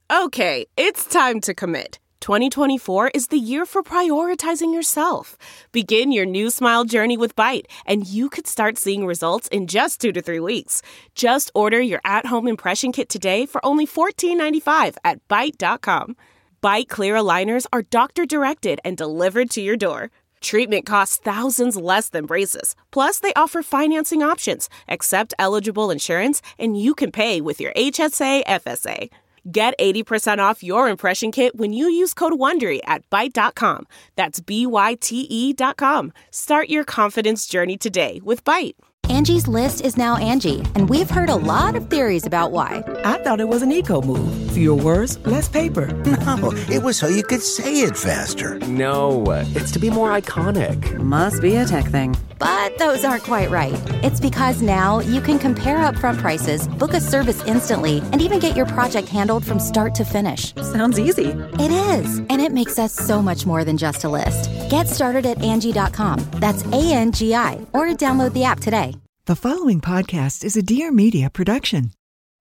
Okay, it's time to commit. 2024 is the year for prioritizing yourself. Begin your new smile journey with Byte, and you could start seeing results in just 2 to 3 weeks. Just order your at-home impression kit today for only $14.95 at Byte.com. Byte Clear aligners are doctor-directed and delivered to your door. Treatment costs thousands less than braces. Plus, they offer financing options, accept eligible insurance, and you can pay with your HSA FSA. Get 80% off your impression kit when you use code WONDERY at Byte.com. That's BYTE.com. Start your confidence journey today with Byte. Angie's List is now Angie, and we've heard a lot of theories about why. I thought it was an eco move. Fewer words, less paper. No, it was so you could say it faster. No, it's to be more iconic. Must be a tech thing. But those aren't quite right. It's because now you can compare upfront prices, book a service instantly, and even get your project handled from start to finish. Sounds easy. It is, and it makes us so much more than just a list. Get started at Angie.com. That's ANGI, or download the app today. The following podcast is a Dear Media production.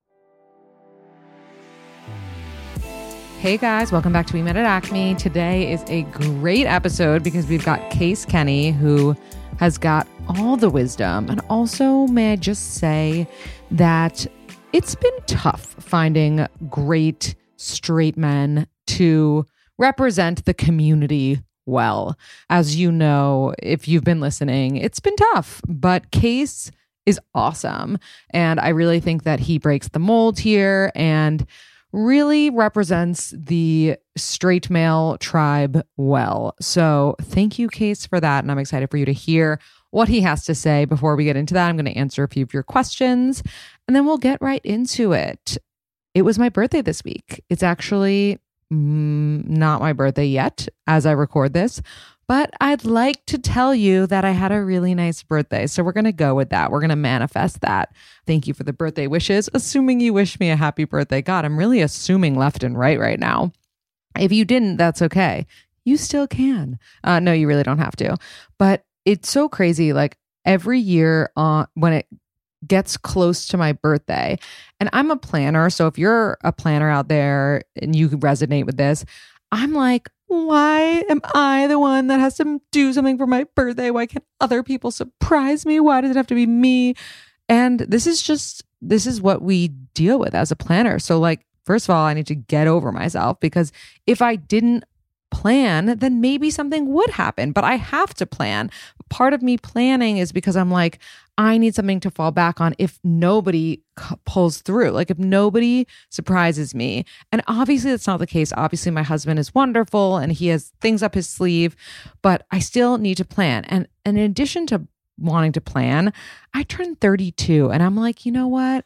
Hey guys, welcome back to We Met at Acme. Today is a great episode because we've got Case Kenny, who has got all the wisdom. And also, may I just say that it's been tough finding great straight men to represent the community well. As you know, if you've been listening, it's been tough, but Case is awesome. And I really think that he breaks the mold here and really represents the straight male tribe well. So thank you, Case, for that. And I'm excited for you to hear what he has to say. Before we get into that, I'm going to answer a few of your questions and then we'll get right into it. It was my birthday this week. It's actually not my birthday yet as I record this, but I'd like to tell you that I had a really nice birthday. So we're going to go with that. We're going to manifest that. Thank you for the birthday wishes. Assuming you wish me a happy birthday. God, I'm really assuming left and right now. If you didn't, that's okay. You still can. No, you really don't have to. But it's so crazy. Like every year when it gets close to my birthday, and I'm a planner. So if you're a planner out there and you resonate with this, I'm like, why am I the one that has to do something for my birthday? Why can't other people surprise me? Why does it have to be me? And this is what we deal with as a planner. So like, first of all, I need to get over myself because if I didn't plan, then maybe something would happen, but I have to plan. Part of me planning is because I'm like, I need something to fall back on if nobody pulls through, like if nobody surprises me. And obviously that's not the case. Obviously my husband is wonderful and he has things up his sleeve, but I still need to plan. And in addition to wanting to plan, I turned 32 and I'm like, you know what?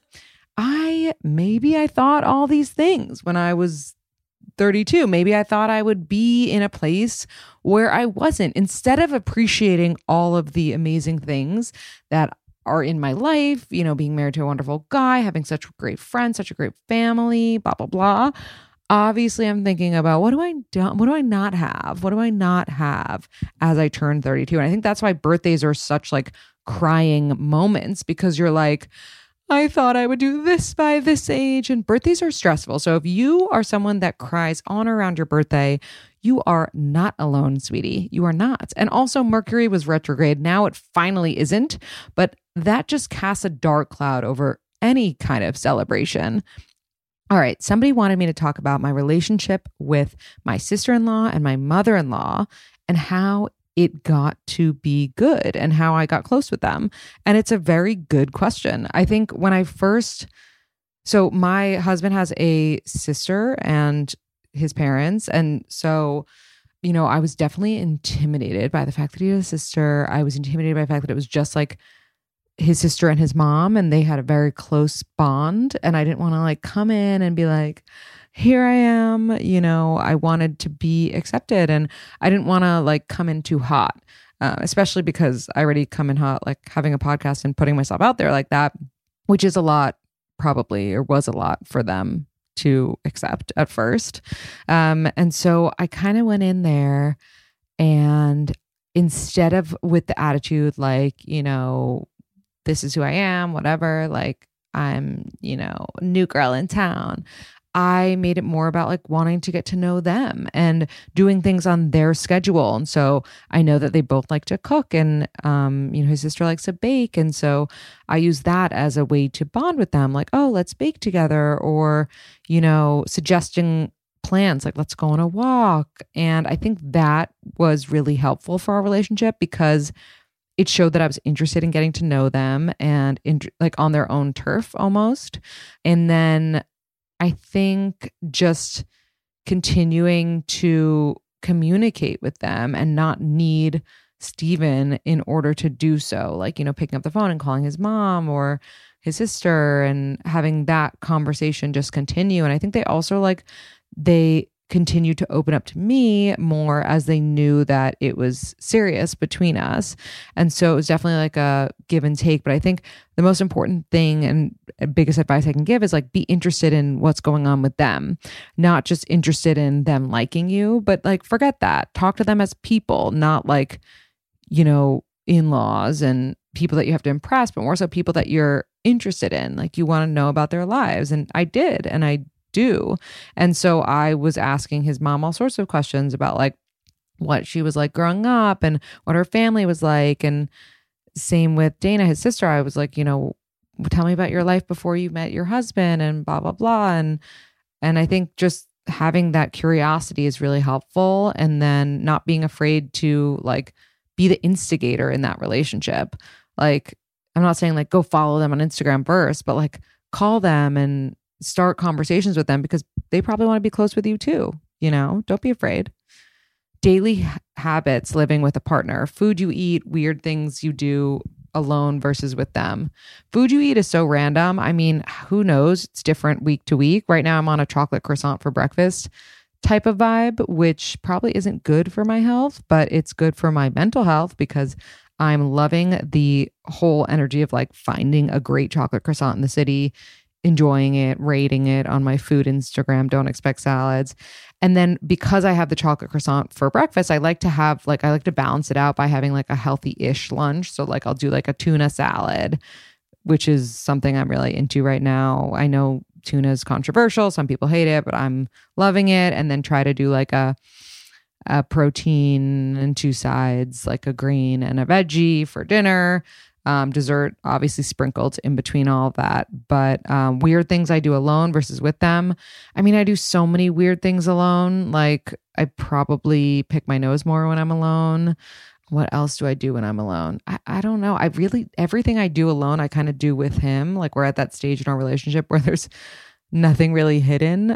Maybe I thought all these things when I was 32. Maybe I thought I would be in a place where I wasn't. Instead of appreciating all of the amazing things that are in my life, you know, being married to a wonderful guy, having such great friends, such a great family, blah, blah, blah. Obviously, I'm thinking about what do I not have? What do I not have as I turn 32? And I think that's why birthdays are such like crying moments because you're like, I thought I would do this by this age, and birthdays are stressful. So if you are someone that cries on or around your birthday, you are not alone, sweetie. You are not. And also Mercury was retrograde. Now it finally isn't, but that just casts a dark cloud over any kind of celebration. All right. Somebody wanted me to talk about my relationship with my sister-in-law and my mother-in-law and how it got to be good and how I got close with them. And it's a very good question. I think when so my husband has a sister and his parents. And so, you know, I was definitely intimidated by the fact that he had a sister. I was intimidated by the fact that it was just like his sister and his mom, and they had a very close bond. And I didn't want to like come in and be like, here I am, you know, I wanted to be accepted and I didn't want to like come in too hot, especially because I already come in hot, like having a podcast and putting myself out there like that, which is a lot probably, or was a lot for them to accept at first. And so I kind of went in there and instead of with the attitude, like, you know, this is who I am, whatever, like I'm, you know, new girl in town. I made it more about like wanting to get to know them and doing things on their schedule. And so I know that they both like to cook, and his sister likes to bake. And so I use that as a way to bond with them, like, oh, let's bake together, or, suggesting plans, like let's go on a walk. And I think that was really helpful for our relationship because it showed that I was interested in getting to know them and like on their own turf almost. And then I think just continuing to communicate with them and not need Steven in order to do so, like, picking up the phone and calling his mom or his sister and having that conversation just continue. And I think they also they continued to open up to me more as they knew that it was serious between us. And so it was definitely like a give and take. But I think the most important thing and biggest advice I can give is like, be interested in what's going on with them, not just interested in them liking you, but like, forget that. Talk to them as people, not like, in-laws and people that you have to impress, but more so people that you're interested in. Like, you want to know about their lives. And I did. And I do. And so I was asking his mom all sorts of questions about like what she was like growing up and what her family was like. And same with Dana, his sister. I was like, tell me about your life before you met your husband and blah, blah, blah. And I think just having that curiosity is really helpful. And then not being afraid to like be the instigator in that relationship. Like, I'm not saying like go follow them on Instagram first, but like call them and start conversations with them because they probably want to be close with you too. Don't be afraid. Daily habits living with a partner, food you eat, weird things you do alone versus with them. Food you eat is so random. I mean, who knows? It's different week to week. Right now I'm on a chocolate croissant for breakfast type of vibe, which probably isn't good for my health, but it's good for my mental health because I'm loving the whole energy of like finding a great chocolate croissant in the city, enjoying it, rating it on my food Instagram, Don't Expect Salads. And then because I have the chocolate croissant for breakfast, I like to balance it out by having like a healthy-ish lunch. So like I'll do like a tuna salad, which is something I'm really into right now. I know tuna is controversial. Some people hate it, but I'm loving it. And then try to do like a protein and two sides, like a green and a veggie for dinner. Dessert obviously sprinkled in between all of that, but weird things I do alone versus with them. I mean, I do so many weird things alone. Like I probably pick my nose more when I'm alone. What else do I do when I'm alone? I don't know. Everything I do alone, I kind of do with him. Like we're at that stage in our relationship where there's nothing really hidden.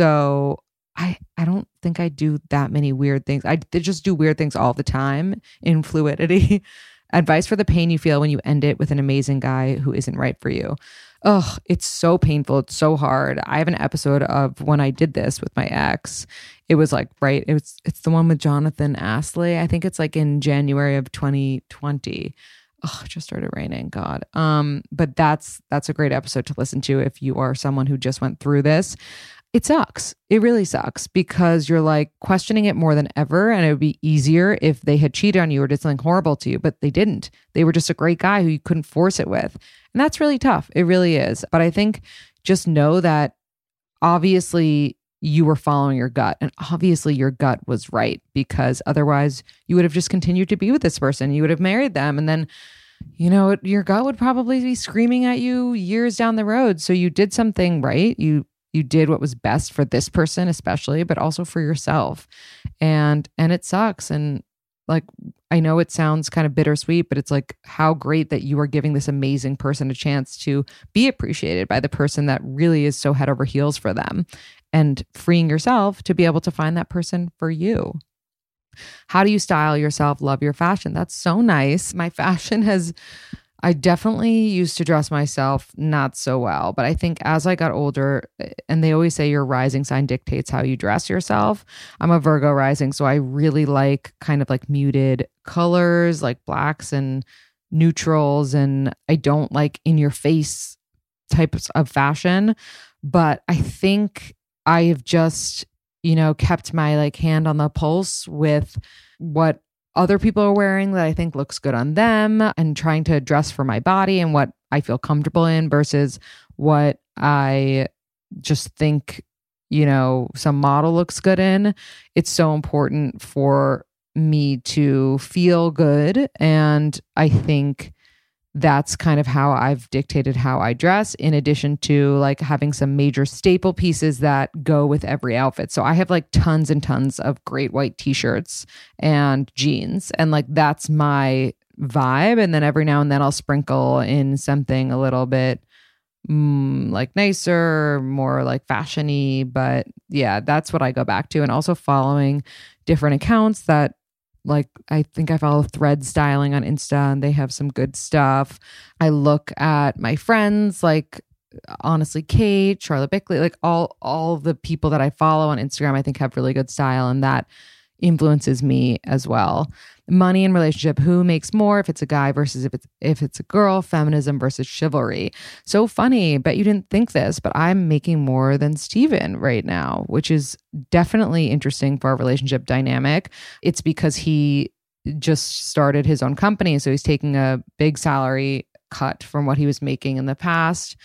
So I don't think I do that many weird things. I just do weird things all the time in fluidity. Advice for the pain you feel when you end it with an amazing guy who isn't right for you. Oh, it's so painful. It's so hard. I have an episode of when I did this with my ex. It was like, right. It's the one with Jonathan Astley. I think it's like in January of 2020. Oh, it just started raining. God. But that's a great episode to listen to if you are someone who just went through this. It sucks. It really sucks because you're like questioning it more than ever. And it would be easier if they had cheated on you or did something horrible to you, but they didn't. They were just a great guy who you couldn't force it with. And that's really tough. It really is. But I think just know that obviously you were following your gut and obviously your gut was right because otherwise you would have just continued to be with this person. You would have married them. And then, your gut would probably be screaming at you years down the road. So you did something right. You did what was best for this person, especially, but also for yourself. And it sucks. And like, I know it sounds kind of bittersweet, but it's like how great that you are giving this amazing person a chance to be appreciated by the person that really is so head over heels for them and freeing yourself to be able to find that person for you. How do you style yourself? Love your fashion. That's so nice. My fashion I definitely used to dress myself not so well, but I think as I got older, and they always say your rising sign dictates how you dress yourself. I'm a Virgo rising, so I really like kind of like muted colors, like blacks and neutrals, and I don't like in your face types of fashion. But I think I have just, kept my like hand on the pulse with what other people are wearing that I think looks good on them and trying to dress for my body and what I feel comfortable in versus what I just think some model looks good in. It's so important for me to feel good. And I think that's kind of how I've dictated how I dress, in addition to like having some major staple pieces that go with every outfit. So I have like tons and tons of great white t-shirts and jeans, and like that's my vibe. And then every now and then I'll sprinkle in something a little bit like nicer, more like fashion-y. But yeah, that's what I go back to. And also following different accounts that, like, I think I follow Thread Styling on Insta, and they have some good stuff. I look at my friends, like honestly, Kate, Charlotte Bickley, like all the people that I follow on Instagram, I think have really good style, and that influences me as well. Money and relationship, who makes more, if it's a guy versus if it's a girl, feminism versus chivalry. So funny, bet you didn't think this, but I'm making more than Steven right now, which is definitely interesting for our relationship dynamic. It's because he just started his own company, so he's taking a big salary cut from what he was making in the past,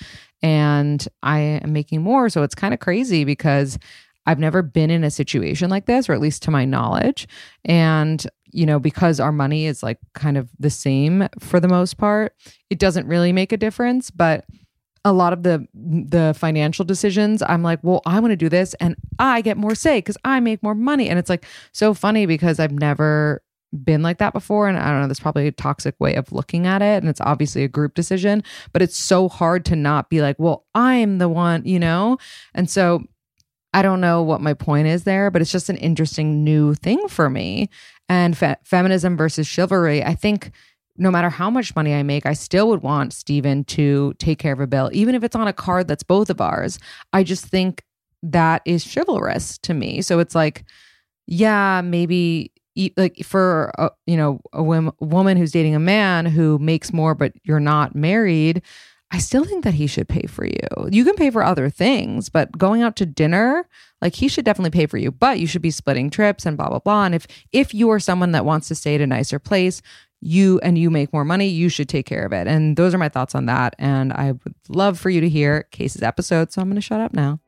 and I am making more. So it's kind of crazy because I've never been in a situation like this, or at least to my knowledge. And, because our money is like kind of the same for the most part, it doesn't really make a difference. But a lot of the financial decisions, I'm like, well, I want to do this and I get more say because I make more money. And it's like so funny because I've never been like that before. And I don't know, there's probably a toxic way of looking at it. And it's obviously a group decision, but it's so hard to not be like, well, I'm the one, And so I don't know what my point is there, but it's just an interesting new thing for me. And feminism versus chivalry, I think no matter how much money I make, I still would want Steven to take care of a bill, even if it's on a card that's both of ours. I just think that is chivalrous to me. So it's like, yeah, maybe like for a woman who's dating a man who makes more, but you're not married, I still think that he should pay for you. You can pay for other things, but going out to dinner, like he should definitely pay for you, but you should be splitting trips and blah, blah, blah. And if you are someone that wants to stay at a nicer place, you make more money, you should take care of it. And those are my thoughts on that. And I would love for you to hear Case's episode. So I'm going to shut up now.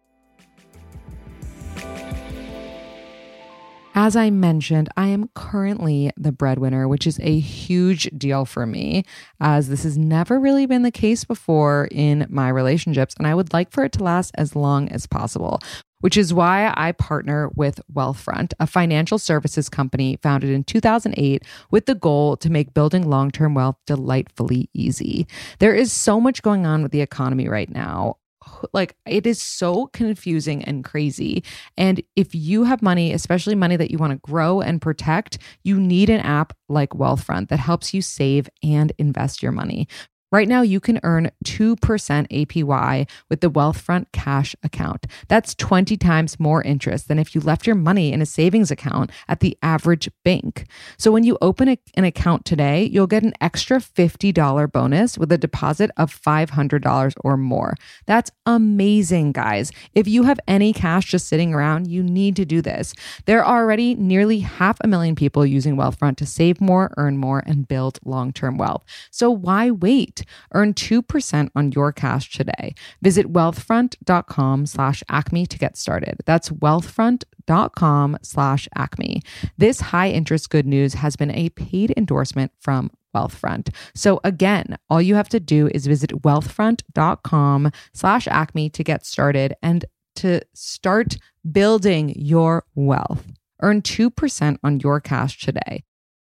As I mentioned, I am currently the breadwinner, which is a huge deal for me, as this has never really been the case before in my relationships, and I would like for it to last as long as possible, which is why I partner with Wealthfront, a financial services company founded in 2008 with the goal to make building long-term wealth delightfully easy. There is so much going on with the economy right now. Like, it is so confusing and crazy. And if you have money, especially money that you want to grow and protect, you need an app like Wealthfront that helps you save and invest your money. Right now, you can earn 2% APY with the Wealthfront Cash account. That's 20 times more interest than if you left your money in a savings account at the average bank. So when you open an account today, you'll get an extra $50 bonus with a deposit of $500 or more. That's amazing, guys. If you have any cash just sitting around, you need to do this. There are already nearly 500,000 people using Wealthfront to save more, earn more, and build long-term wealth. So why wait? Earn 2% on your cash today. Visit wealthfront.com/acme to get started. That's wealthfront.com/acme. This high interest good news has been a paid endorsement from Wealthfront. So again, all you have to do is visit wealthfront.com/acme to get started and to start building your wealth. Earn 2% on your cash today.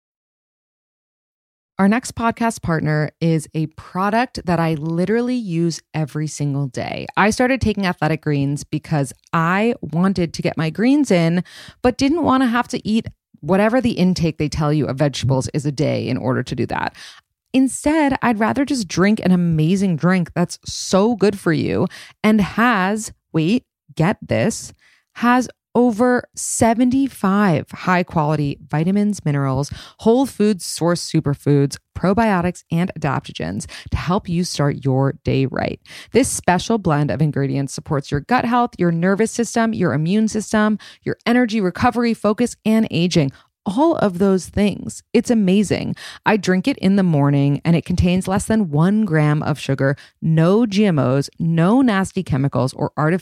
Our next podcast partner is a product that I literally use every single day. I started taking Athletic Greens because I wanted to get my greens in, but didn't want to have to eat whatever the intake they tell you of vegetables is a day in order to do that. Instead, I'd rather just drink an amazing drink that's so good for you and has, wait, get this, has over 75 high-quality vitamins, minerals, whole food source superfoods, probiotics, and adaptogens to help you start your day right. This special blend of ingredients supports your gut health, your nervous system, your immune system, your energy, recovery, focus, and aging. All of those things. It's amazing. I drink it in the morning and it contains less than 1 gram of sugar, no GMOs, no nasty chemicals or artificial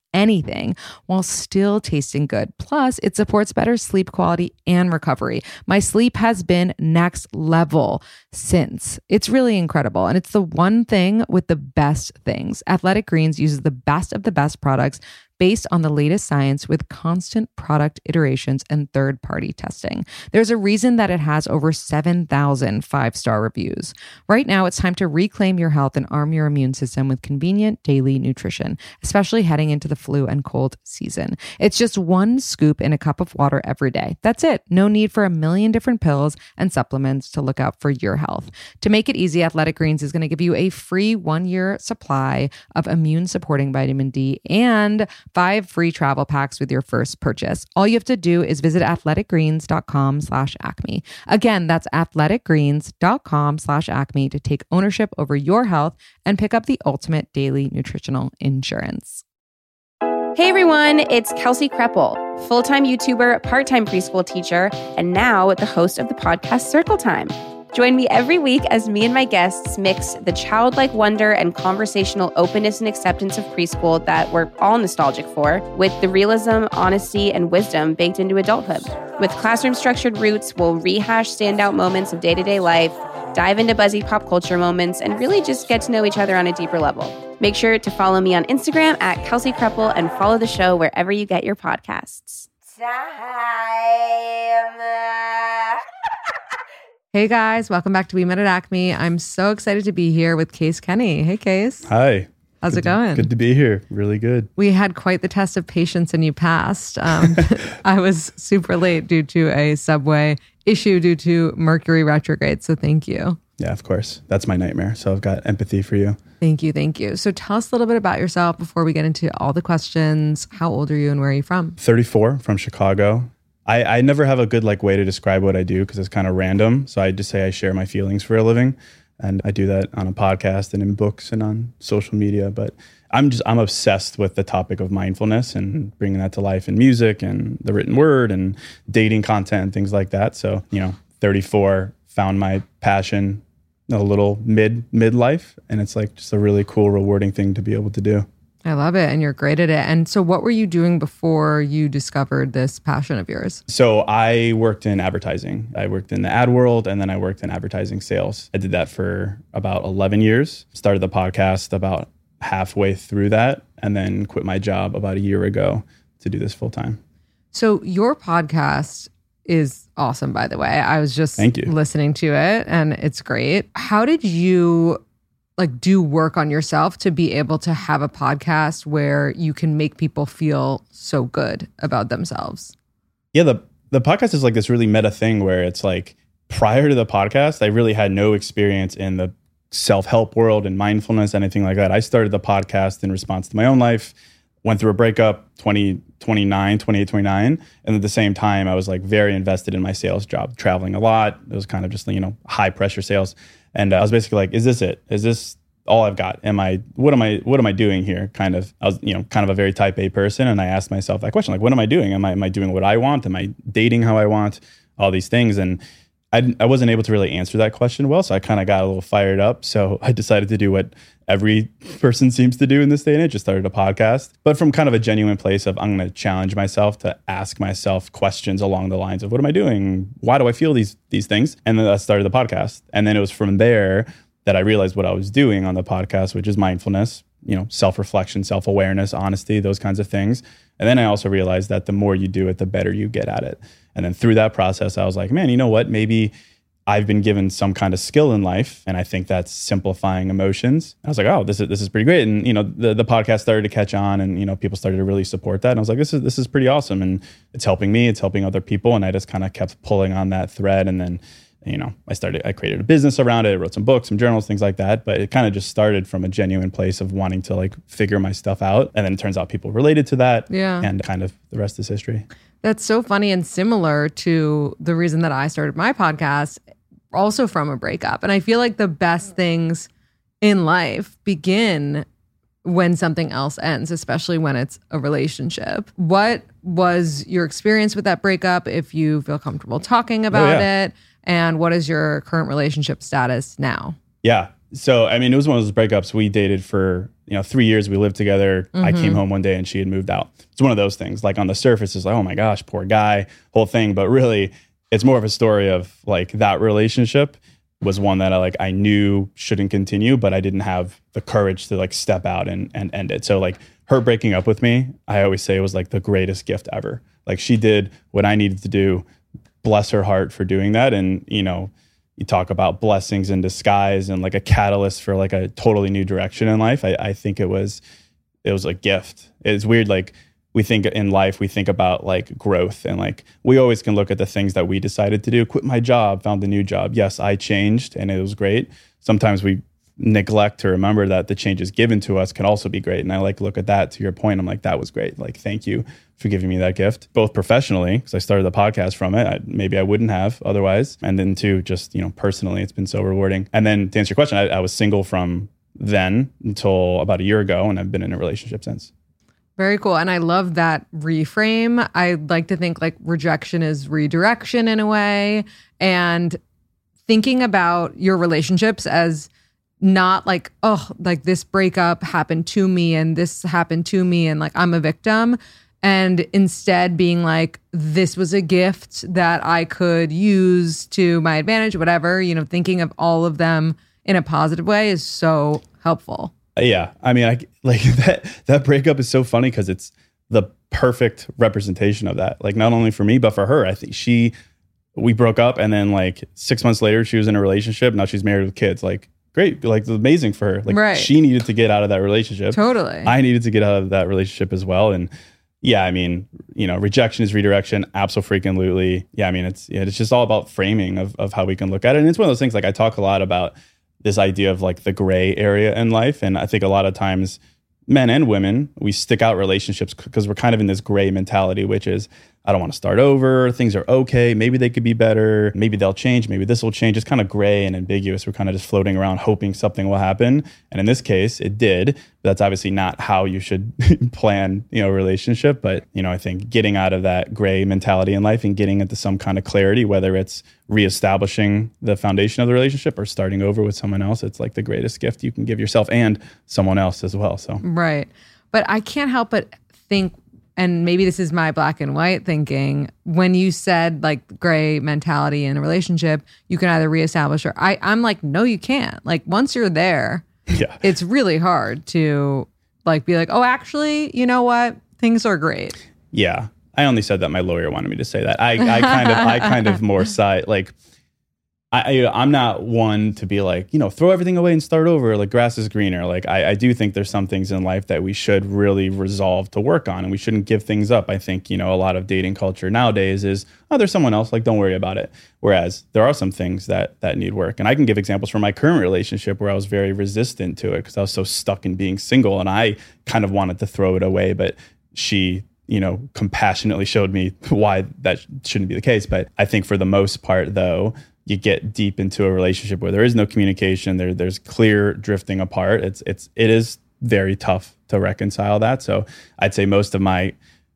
anything while still tasting good. Plus, it supports better sleep quality and recovery. My sleep has been next level since. It's really incredible. And it's the one thing with the best things. Athletic Greens uses the best of the best products based on the latest science with constant product iterations and third-party testing. There's a reason that it has over 7,000 five-star reviews. Right now, it's time to reclaim your health and arm your immune system with convenient daily nutrition, especially heading into the flu and cold season. It's just one scoop in a cup of water every day. That's it. No need for a million different pills and supplements to look out for your health. To make it easy, Athletic Greens is going to give you a free 1-year supply of immune-supporting vitamin D and 5 free travel packs with your first purchase. All you have to do is visit athleticgreens.com/acme. Again, that's athleticgreens.com/acme to take ownership over your health and pick up the ultimate daily nutritional insurance. Hey everyone, it's Kelsey Kreppel, full-time YouTuber, part-time preschool teacher, and now the host of the podcast Circle Time. Join me every week as me and my guests mix the childlike wonder and conversational openness and acceptance of preschool that we're all nostalgic for with the realism, honesty, and wisdom baked into adulthood. With classroom-structured roots, we'll rehash standout moments of day-to-day life, dive into buzzy pop culture moments, and really just get to know each other on a deeper level. Make sure to follow me on Instagram at Kelsey Kreppel and follow the show wherever you get your podcasts. Hey guys, welcome back to We Met at Acme. I'm so excited to be here with Case Kenny. Hey Case. Hi. How's it going? Good to be here. Really good. We had quite the test of patience and you passed. I was super late due to a subway issue due to Mercury retrograde. So thank you. Yeah, of course. That's my nightmare. So I've got empathy for you. Thank you. Thank you. So tell us a little bit about yourself before we get into all the questions. How old are you and where are you from? 34, from Chicago. I never have a good way to describe what I do because it's kind of random. So I just say I share my feelings for a living. And I do that on a podcast and in books and on social media. But I'm obsessed with the topic of mindfulness and bringing that to life in music and the written word and dating content and things like that. So, 34, found my passion a little midlife. And it's just a really cool, rewarding thing to be able to do. I love it. And you're great at it. And so what were you doing before you discovered this passion of yours? So I worked in advertising. I worked in the ad world and then I worked in advertising sales. I did that for about 11 years. Started the podcast about halfway through that and then quit my job about a year ago to do this full time. So your podcast is awesome, by the way. I was just listening to it and it's great. How did you do work on yourself to be able to have a podcast where you can make people feel so good about themselves? Yeah, the podcast is this really meta thing where it's prior to the podcast, I really had no experience in the self-help world and mindfulness, anything like that. I started the podcast in response to my own life, went through a breakup, 28, 29. And at the same time, I was very invested in my sales job, traveling a lot. It was kind of just, high pressure sales. And I was basically is this it? Is this all I've got? What am I doing here? I was, kind of a very type A person. And I asked myself that question, what am I doing? Am I doing what I want? Am I dating how I want? All these things. And I wasn't able to really answer that question well. So I kind of got a little fired up. So I decided to do what every person seems to do in this day and age, just started a podcast, but from kind of a genuine place of I'm going to challenge myself to ask myself questions along the lines of what am I doing? Why do I feel these things? And then I started the podcast. And then it was from there that I realized what I was doing on the podcast, which is mindfulness, self-reflection, self-awareness, honesty, those kinds of things. And then I also realized that the more you do it, the better you get at it. And then through that process, I was like, man, you know what? Maybe I've been given some kind of skill in life, and I think that's simplifying emotions. I was like, oh, this is pretty great. And the podcast started to catch on, and people started to really support that. And I was like, this is pretty awesome, and it's helping me, it's helping other people. And I just kind of kept pulling on that thread, and then I created a business around it, wrote some books, some journals, things like that. But it kind of just started from a genuine place of wanting to figure my stuff out, and then it turns out people related to that. Yeah, and kind of the rest is history. That's so funny and similar to the reason that I started my podcast, also from a breakup. And I feel like the best things in life begin when something else ends, especially when it's a relationship. What was your experience with that breakup, if you feel comfortable talking about it? And what is your current relationship status now? Yeah. So, I mean, it was one of those breakups. We dated for, 3 years. We lived together. I came home one day and she had moved out. It's one of those things. Like on the surface, it's like, oh my gosh, poor guy, whole thing. But really, it's more of a story of like that relationship was one that I knew shouldn't continue, but I didn't have the courage to like step out and end it. So like her breaking up with me, I always say it was like the greatest gift ever. Like she did what I needed to do. Bless her heart for doing that. And, you talk about blessings in disguise and like a catalyst for like a totally new direction in life. I think it was a gift. It's weird. Like we think in life, we think about like growth and like we always can look at the things that we decided to do. Quit my job, found a new job. Yes, I changed and it was great. Sometimes we neglect to remember that the changes given to us can also be great. And I like look at that to your point. I'm like, that was great. Like, thank you for giving me that gift, both professionally, because I started the podcast from it. Maybe I wouldn't have otherwise. And then too, just, personally, it's been so rewarding. And then to answer your question, I was single from then until about a year ago, and I've been in a relationship since. Very cool. And I love that reframe. I like to think like rejection is redirection in a way, and thinking about your relationships as not like, oh, like this breakup happened to me and this happened to me and like I'm a victim. And instead being like, this was a gift that I could use to my advantage, whatever, thinking of all of them in a positive way is so helpful. Yeah. I mean, like that breakup is so funny because it's the perfect representation of that. Like not only for me, but for her. I think we broke up and then like 6 months later, she was in a relationship. Now she's married with kids. Like, great. Like, amazing for her. Like, right. She needed to get out of that relationship. Totally. I needed to get out of that relationship as well. And yeah, I mean, rejection is redirection. Absolutely. Yeah, I mean, it's just all about framing of how we can look at it. And it's one of those things, like I talk a lot about this idea of like the gray area in life. And I think a lot of times men and women, we stick out relationships because we're kind of in this gray mentality, which is, I don't want to start over. Things are okay. Maybe they could be better. Maybe they'll change. Maybe this will change. It's kind of gray and ambiguous. We're kind of just floating around hoping something will happen. And in this case, it did. But that's obviously not how you should plan, a relationship. But, I think getting out of that gray mentality in life and getting into some kind of clarity, whether it's reestablishing the foundation of the relationship or starting over with someone else, it's like the greatest gift you can give yourself and someone else as well. So right. But I can't help but think, and maybe this is my black and white thinking, when you said like gray mentality in a relationship, you can either reestablish or I'm like, no, you can't. Like once you're there, it's really hard to like be like, oh, actually, you know what? Things are great. Yeah. I only said that my lawyer wanted me to say that. I kind of more side like I'm not one to be like, throw everything away and start over. Like grass is greener. Like I do think there's some things in life that we should really resolve to work on and we shouldn't give things up. I think, a lot of dating culture nowadays is, oh, there's someone else. Like, don't worry about it. Whereas there are some things that need work. And I can give examples from my current relationship where I was very resistant to it because I was so stuck in being single and I kind of wanted to throw it away. But she, compassionately showed me why that shouldn't be the case. But I think for the most part, though, you get deep into a relationship where there is no communication, there's clear drifting apart. It is very tough to reconcile that. So I'd say most of my,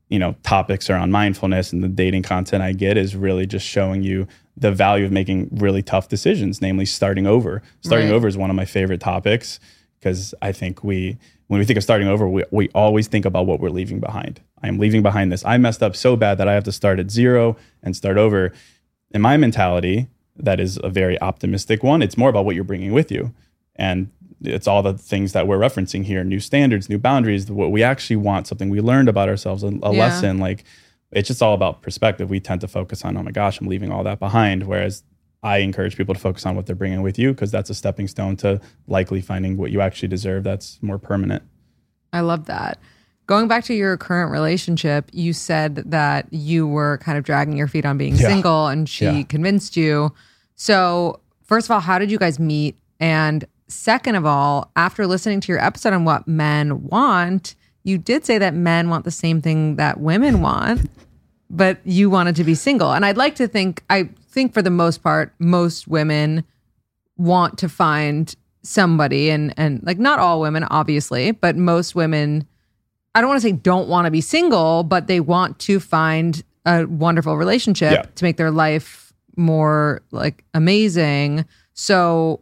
topics around mindfulness and the dating content I get is really just showing you the value of making really tough decisions, namely starting over. Starting over is one of my favorite topics because I think when we think of starting over, we always think about what we're leaving behind. I am leaving behind this. I messed up so bad that I have to start at zero and start over. In my mentality, that is a very optimistic one. It's more about what you're bringing with you. And it's all the things that we're referencing here, new standards, new boundaries, what we actually want, something we learned about ourselves, a lesson. Like it's just all about perspective. We tend to focus on, oh my gosh, I'm leaving all that behind. Whereas I encourage people to focus on what they're bringing with you because that's a stepping stone to likely finding what you actually deserve that's more permanent. I love that. Going back to your current relationship, you said that you were kind of dragging your feet on being single and she convinced you. So first of all, how did you guys meet? And second of all, after listening to your episode on what men want, you did say that men want the same thing that women want, but you wanted to be single. And I'd like to think, I think for the most part, most women want to find somebody and like not all women, obviously, but most women, I don't want to say don't want to be single, but they want to find a wonderful relationship to make their life more like amazing. So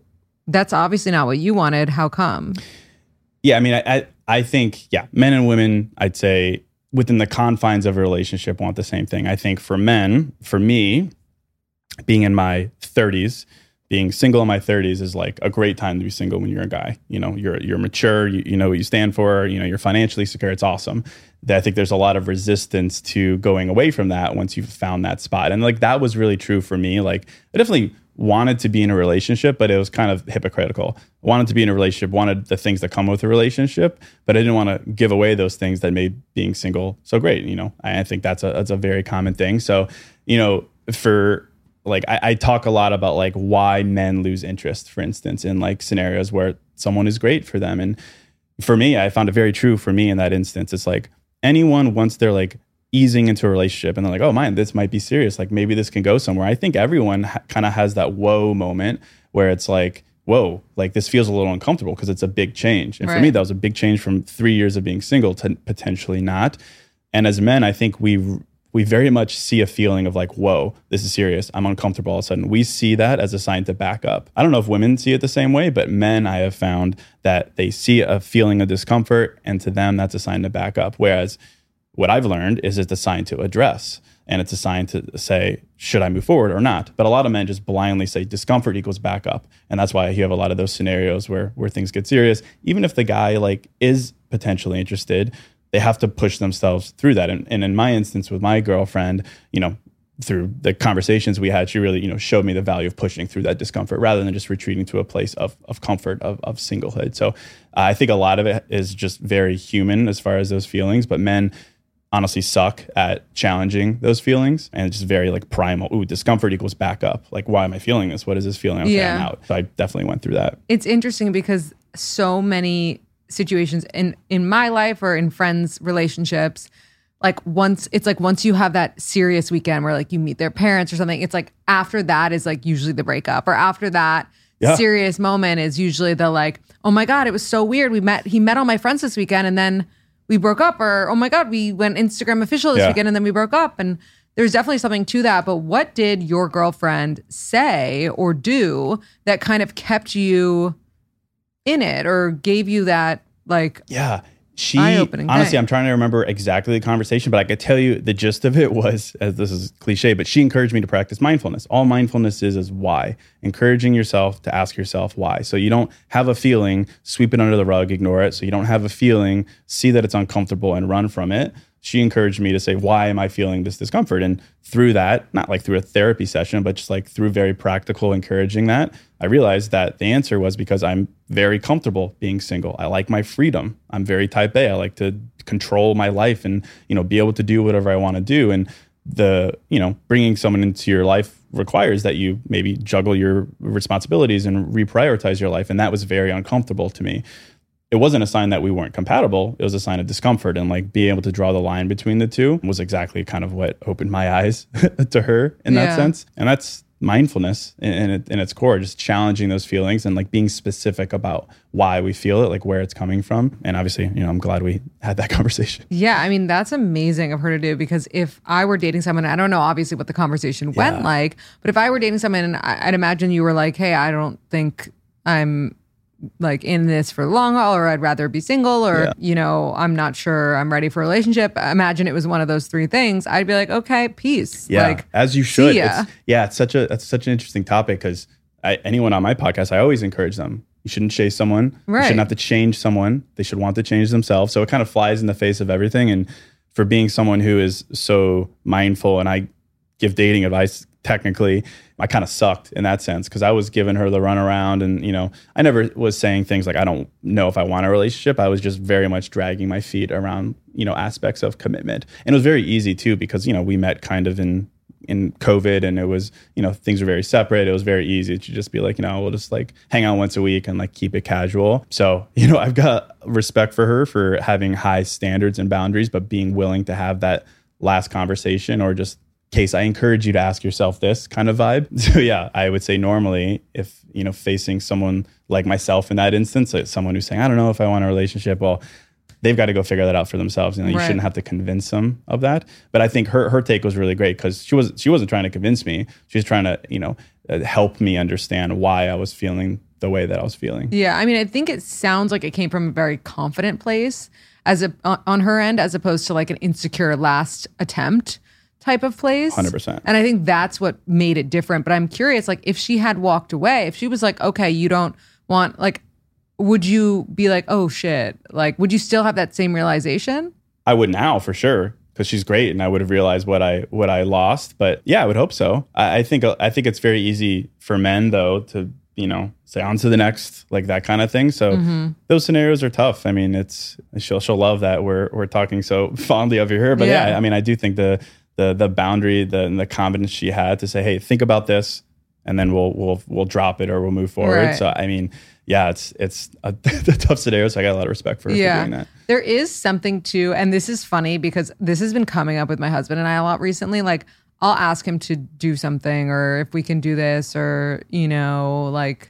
that's obviously not what you wanted. How come? Yeah, I mean, I think, men and women, I'd say within the confines of a relationship want the same thing. I think for men, for me, being in my 30s, being single in my 30s is like a great time to be single when you're a guy. You know, you're mature, you know what you stand for, you know, you're financially secure. It's awesome. I think there's a lot of resistance to going away from that once you've found that spot. And like that was really true for me. Like I definitely wanted to be in a relationship, but it was kind of hypocritical. I wanted to be in a relationship, wanted the things that come with a relationship, but I didn't want to give away those things that made being single so great. You know, I think that's a very common thing. So, you know, for like, I talk a lot about like why men lose interest, for instance, in like scenarios where someone is great for them. And for me, I found it very true for me in that instance. It's like anyone, once they're like easing into a relationship and they're like, oh man, this might be serious. Like maybe this can go somewhere. I think everyone kind of has that whoa moment where it's like, whoa, like this feels a little uncomfortable because it's a big change. And for me, that was a big change from 3 years of being single to potentially not. And as men, I think we very much see a feeling of like, whoa, this is serious. I'm uncomfortable all of a sudden. We see that as a sign to back up. I don't know if women see it the same way, but men, I have found that they see a feeling of discomfort and to them, that's a sign to back up. Whereas what I've learned is it's a sign to address and it's a sign to say, should I move forward or not? But a lot of men just blindly say discomfort equals back up. And that's why you have a lot of those scenarios where things get serious. Even if the guy like is potentially interested, they have to push themselves through that. And in my instance with my girlfriend, you know, through the conversations we had, she really, you know, showed me the value of pushing through that discomfort rather than just retreating to a place of comfort, of singlehood. So I think a lot of it is just very human as far as those feelings, but men honestly suck at challenging those feelings. And it's just very like primal. Ooh, discomfort equals back up. Like, why am I feeling this? What is this feeling? Okay, I'm out. So I definitely went through that. It's interesting because so many situations in my life or in friends' relationships, like once you have that serious weekend where like you meet their parents or something, it's like after that is like usually the breakup, or after that serious moment is usually the like, oh my God, it was so weird. He met all my friends this weekend and then we broke up, or oh my God, we went Instagram official this weekend and then we broke up. And there's definitely something to that. But what did your girlfriend say or do that kind of kept you in it or gave you that like eye-opening honestly thing? I'm trying to remember exactly the conversation, but I could tell you the gist of it was, as this is cliche, but she encouraged me to practice mindfulness. All mindfulness is why. Encouraging yourself to ask yourself why. So you don't have a feeling, sweep it under the rug, ignore it. So you don't have a feeling, see that it's uncomfortable and run from it. She encouraged me to say, why am I feeling this discomfort? And through that, not like through a therapy session, but just like through very practical encouraging that, I realized that the answer was because I'm very comfortable being single. I like my freedom. I'm very type A. I like to control my life and, you know, be able to do whatever I want to do. And bringing someone into your life requires that you maybe juggle your responsibilities and reprioritize your life. And that was very uncomfortable to me. It wasn't a sign that we weren't compatible. It was a sign of discomfort, and like being able to draw the line between the two was exactly kind of what opened my eyes to her in that sense. And that's mindfulness in its core, just challenging those feelings and like being specific about why we feel it, like where it's coming from. And obviously, you know, I'm glad we had that conversation. Yeah, I mean, that's amazing of her to do, because if I were dating someone, I don't know obviously what the conversation went like, but if I were dating someone and I'd imagine you were like, hey, I don't think I'm like in this for the long haul, or I'd rather be single, or, you know, I'm not sure I'm ready for a relationship. Imagine it was one of those three things. I'd be like, okay, peace. Yeah, like, as you should. It's such an interesting topic, because anyone on my podcast, I always encourage them. You shouldn't chase someone. You shouldn't have to change someone. They should want to change themselves. So it kind of flies in the face of everything. And for being someone who is so mindful, and I give dating advice, technically, I kind of sucked in that sense, because I was giving her the runaround, and, you know, I never was saying things like, I don't know if I want a relationship. I was just very much dragging my feet around, you know, aspects of commitment. And it was very easy too, because, you know, we met kind of in COVID, and it was, you know, things were very separate. It was very easy to just be like, you know, we'll just like hang out once a week and like keep it casual. So, you know, I've got respect for her for having high standards and boundaries, but being willing to have that last conversation, or just case, I encourage you to ask yourself this kind of vibe. So yeah, I would say normally, if, you know, facing someone like myself in that instance, like someone who's saying, I don't know if I want a relationship, well, they've got to go figure that out for themselves. You shouldn't have to convince them of that. But I think her take was really great because she wasn't trying to convince me. She was trying to, help me understand why I was feeling the way that I was feeling. Yeah. I mean, I think it sounds like it came from a very confident place on her end, as opposed to like an insecure last attempt type of place. 100%. And I think that's what made it different. But I'm curious, like, if she had walked away, if she was like, okay, you don't want, like, would you be like, oh shit? Like, would you still have that same realization? I would now, for sure, because she's great, and I would have realized what I lost. But yeah, I would hope so. I think it's very easy for men though to say on to the next, like that kind of thing. So those scenarios are tough. I mean, she'll love that we're talking so fondly over here. But yeah, I mean, I do think the boundary, the confidence she had to say, hey, think about this, and then we'll drop it or we'll move forward. Right. So I mean, yeah, it's a tough scenario. So I got a lot of respect for doing that. There is something too, and this is funny because this has been coming up with my husband and I a lot recently. Like, I'll ask him to do something, or if we can do this, or like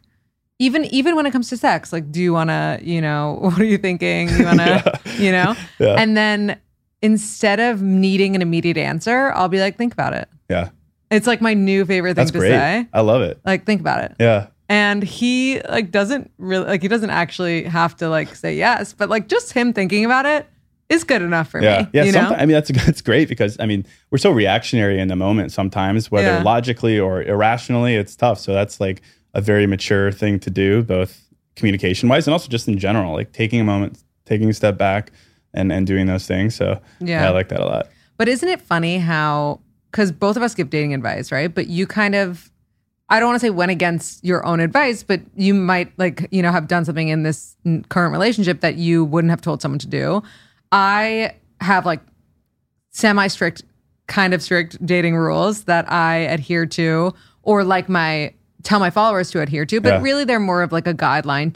even when it comes to sex, like, do you want to, what are you thinking? You want to, Yeah. And then instead of needing an immediate answer, I'll be like, think about it. Yeah. It's like my new favorite thing to say. I love it. Like, think about it. Yeah. And he doesn't actually have to say yes, but like just him thinking about it is good enough for me. Yeah. I mean, that's great because I mean, we're so reactionary in the moment sometimes, whether logically or irrationally, it's tough. So that's like a very mature thing to do, both communication wise and also just in general, like taking a moment, taking a step back and doing those things. So I like that a lot. But isn't it funny how, because both of us give dating advice, right? But you kind of, I don't want to say went against your own advice, but you might have done something in this current relationship that you wouldn't have told someone to do. I have like semi-strict, kind of strict dating rules that I adhere to, or like tell my followers to adhere to, but really they're more of like a guideline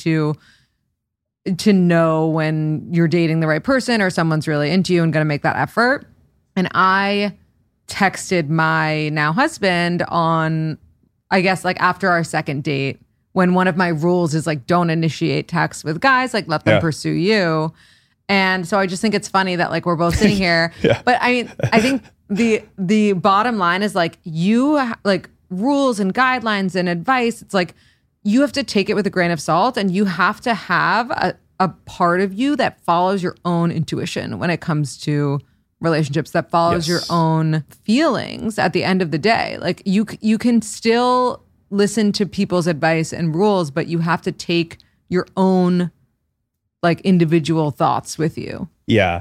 to know when you're dating the right person or someone's really into you and going to make that effort. And I texted my now husband on, I guess, like after our second date, when one of my rules is like, don't initiate texts with guys, like let them pursue you. And so I just think it's funny that like we're both sitting here. But I mean, I think the bottom line is like like rules and guidelines and advice. It's like you have to take it with a grain of salt, and you have to have a part of you that follows your own intuition when it comes to relationships, that follows your own feelings at the end of the day. Like you can still listen to people's advice and rules, but you have to take your own like individual thoughts with you. Yeah.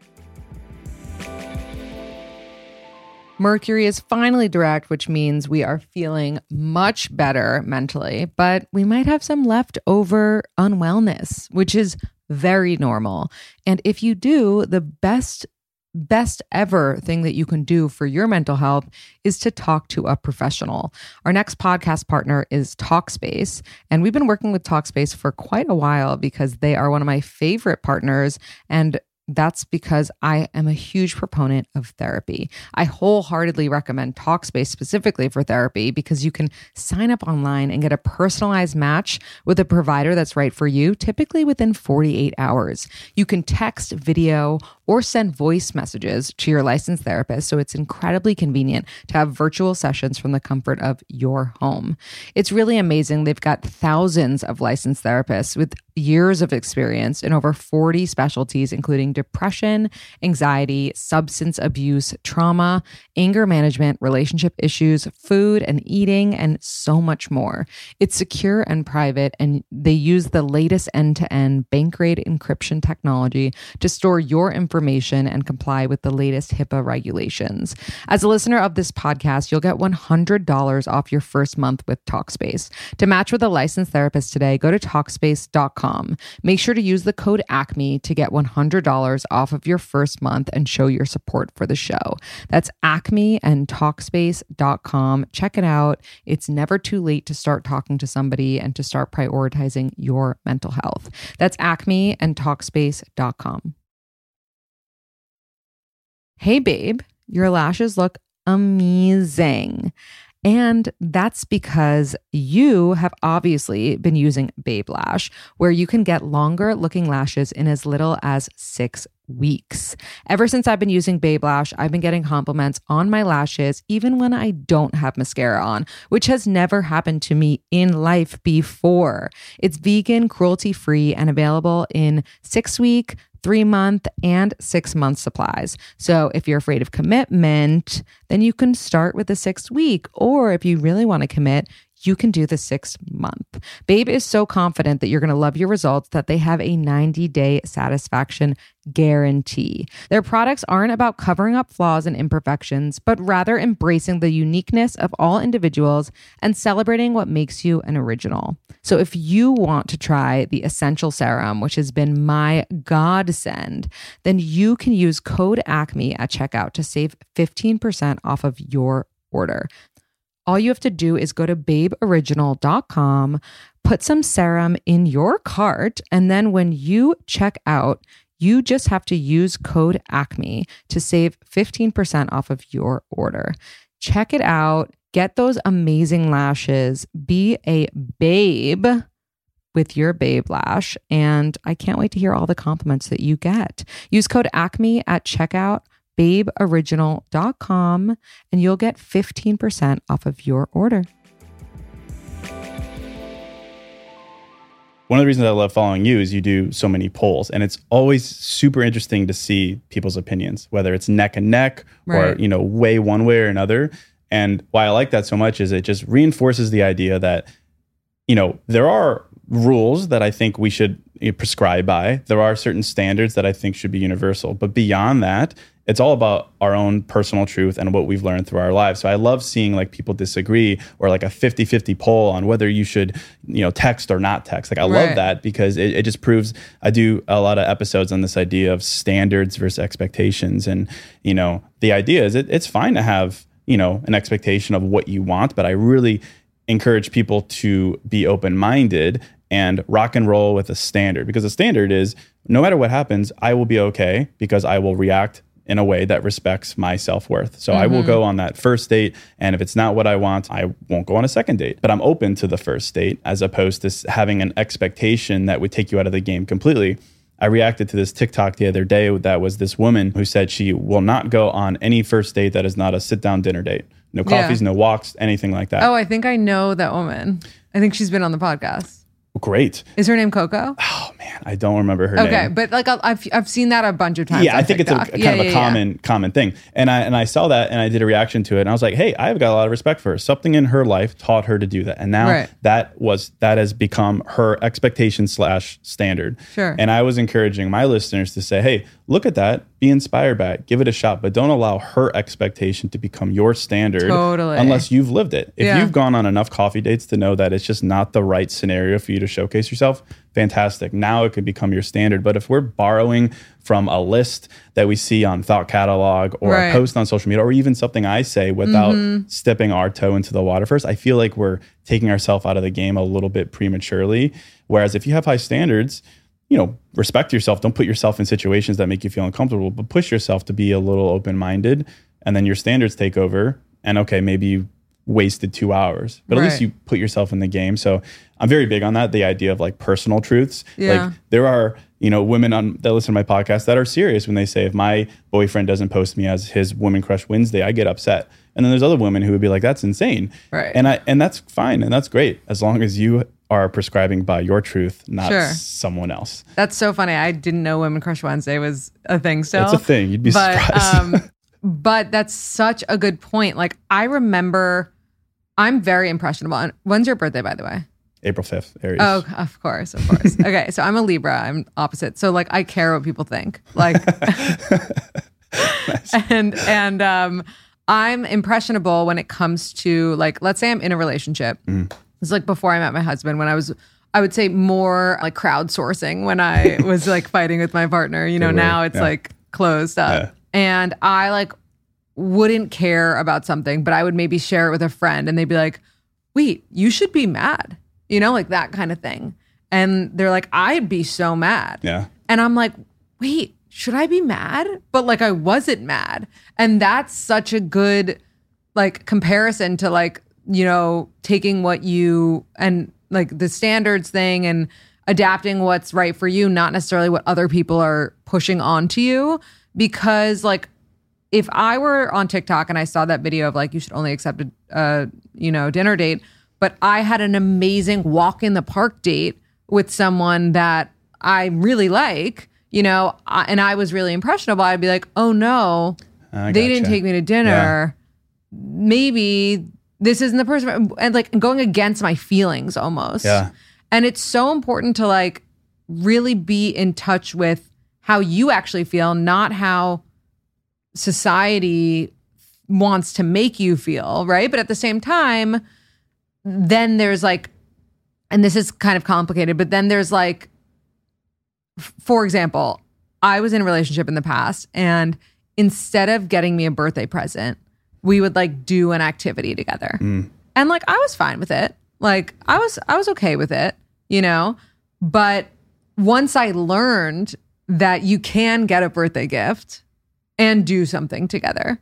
Mercury is finally direct, which means we are feeling much better mentally, but we might have some leftover unwellness, which is very normal. And if you do, the best ever thing that you can do for your mental health is to talk to a professional. Our next podcast partner is Talkspace, and we've been working with Talkspace for quite a while because they are one of my favorite partners, and that's because I am a huge proponent of therapy. I wholeheartedly recommend Talkspace specifically for therapy because you can sign up online and get a personalized match with a provider that's right for you, typically within 48 hours. You can text, video, or send voice messages to your licensed therapist, so it's incredibly convenient to have virtual sessions from the comfort of your home. It's really amazing. They've got thousands of licensed therapists with years of experience in over 40 specialties, including depression, anxiety, substance abuse, trauma, anger management, relationship issues, food and eating, and so much more. It's secure and private, and they use the latest end-to-end bank-grade encryption technology to store your information and comply with the latest HIPAA regulations. As a listener of this podcast, you'll get $100 off your first month with Talkspace. To match with a licensed therapist today, go to Talkspace.com. Make sure to use the code ACME to get $100 off of your first month and show your support for the show. That's ACME and Talkspace.com. Check it out. It's never too late to start talking to somebody and to start prioritizing your mental health. That's ACME and Talkspace.com. Hey babe, your lashes look amazing. And that's because you have obviously been using Babe Lash, where you can get longer looking lashes in as little as 6 weeks. Ever since I've been using Babe Lash, I've been getting compliments on my lashes, even when I don't have mascara on, which has never happened to me in life before. It's vegan, cruelty-free, and available in 6-week, 3-month, and 6-month supplies. So if you're afraid of commitment, then you can start with the 6-week. Or if you really want to commit, you can do the 6-month. Babe is so confident that you're going to love your results that they have a 90-day satisfaction guarantee. Their products aren't about covering up flaws and imperfections, but rather embracing the uniqueness of all individuals and celebrating what makes you an original. So if you want to try the Essential Serum, which has been my godsend, then you can use code ACME at checkout to save 15% off of your order. All you have to do is go to babeoriginal.com, put some serum in your cart, and then when you check out, you just have to use code ACME to save 15% off of your order. Check it out. Get those amazing lashes. Be a babe with your Babe Lash. And I can't wait to hear all the compliments that you get. Use code ACME at checkout, babeoriginal.com, and you'll get 15% off of your order. One of the reasons I love following you is you do so many polls, and it's always super interesting to see people's opinions, whether it's neck and neck or, way one way or another. And why I like that so much is it just reinforces the idea that, there are rules that I think we should prescribe by. There are certain standards that I think should be universal. But beyond that, it's all about our own personal truth and what we've learned through our lives. So I love seeing people disagree, or a 50-50 poll on whether you should, text or not text. I love that because it just proves. I do a lot of episodes on this idea of standards versus expectations. And, the idea is it's fine to have, an expectation of what you want, but I really encourage people to be open-minded and rock and roll with a standard, because the standard is no matter what happens, I will be okay because I will react in a way that respects my self-worth. So I will go on that first date, and if it's not what I want, I won't go on a second date. But I'm open to the first date as opposed to having an expectation that would take you out of the game completely. I reacted to this TikTok the other day that was this woman who said she will not go on any first date that is not a sit-down dinner date. No coffees, no walks, anything like that. Oh, I think I know that woman. I think she's been on the podcast. Great. Is her name Coco? Oh man, I don't remember her name. Okay, but I've seen that a bunch of times. Yeah, I think TikTok. It's a common thing. And I saw that and I did a reaction to it, and I was like, hey, I've got a lot of respect for her. Something in her life taught her to do that, and now that has become her expectation / standard. Sure. And I was encouraging my listeners to say, hey, look at that, be inspired by it, give it a shot, but don't allow her expectation to become your standard. Totally. Unless you've lived it. If you've gone on enough coffee dates to know that it's just not the right scenario for you to showcase yourself, fantastic. Now it could become your standard. But if we're borrowing from a list that we see on Thought Catalog or a post on social media, or even something I say without stepping our toe into the water first, I feel like we're taking ourselves out of the game a little bit prematurely. Whereas if you have high standards, respect yourself. Don't put yourself in situations that make you feel uncomfortable, but push yourself to be a little open-minded, and then your standards take over. And okay, maybe you wasted 2 hours, but at least you put yourself in the game. So I'm very big on that. The idea of personal truths. There are, women that listen to my podcast that are serious when they say, if my boyfriend doesn't post me as his Woman Crush Wednesday, I get upset. And then there's other women who would be like, that's insane. Right. And that's fine. And that's great. As long as you are prescribing by your truth, not someone else. That's so funny. I didn't know Women Crush Wednesday was a thing still. It's a thing. You'd be surprised. But that's such a good point. I remember, I'm very impressionable. When's your birthday, by the way? April 5th, Aries. Oh, of course. Okay, so I'm a Libra. I'm opposite. So I care what people think. And I'm impressionable when it comes to let's say I'm in a relationship. It's before I met my husband, when I would say more crowdsourcing when I was fighting with my partner. Now it's closed up. Yeah. And I wouldn't care about something, but I would maybe share it with a friend and they'd be like, wait, you should be mad. That kind of thing. And they're like, I'd be so mad. Yeah. And I'm like, wait, should I be mad? But I wasn't mad. And that's such a good comparison to taking what you and like the standards thing and adapting what's right for you, not necessarily what other people are pushing onto you. Because like, if I were on TikTok and I saw that video of like, you should only accept a dinner date, but I had an amazing walk in the park date with someone that I really like, and I was really impressionable, I'd be like, oh no, they didn't take me to dinner. Yeah. Maybe this isn't the person, and like going against my feelings almost. Yeah. And it's so important to like really be in touch with how you actually feel, not how society wants to make you feel, right? But at the same time, then there's like, and this is kind of complicated, but then there's like, for example, I was in a relationship in the past, and instead of getting me a birthday present, we would like do an activity together. And like, I was fine with it. Like I was okay with it, but once I learned that you can get a birthday gift and do something together,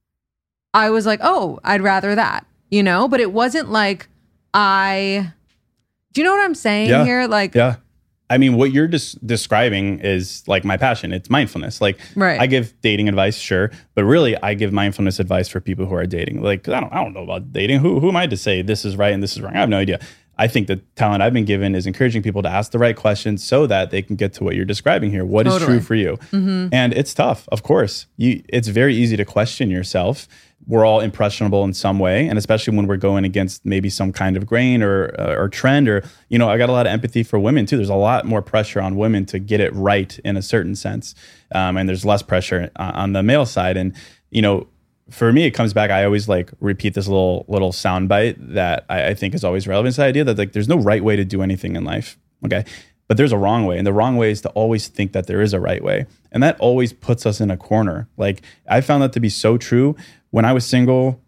I was like, oh, I'd rather that, but it wasn't like do you know what I'm saying here? Like, yeah. I mean, what you're just describing is like my passion. It's mindfulness. Like, right. I give dating advice, sure, but really, I give mindfulness advice for people who are dating. Like, I don't know about dating. Who am I to say this is right and this is wrong? I have no idea. I think the talent I've been given is encouraging people to ask the right questions so that they can get to what you're describing here. What is true for you? Mm-hmm. And it's tough, of course. It's very easy to question yourself. We're all impressionable in some way, and especially when we're going against maybe some kind of grain or trend, or I got a lot of empathy for women too. There's a lot more pressure on women to get it right in a certain sense, and there's less pressure on the male side. And for me, it comes back. I always like repeat this little soundbite that I think is always relevant. It's the idea that like there's no right way to do anything in life, okay? But there's a wrong way, and the wrong way is to always think that there is a right way, and that always puts us in a corner. Like I found that to be so true. When I was single,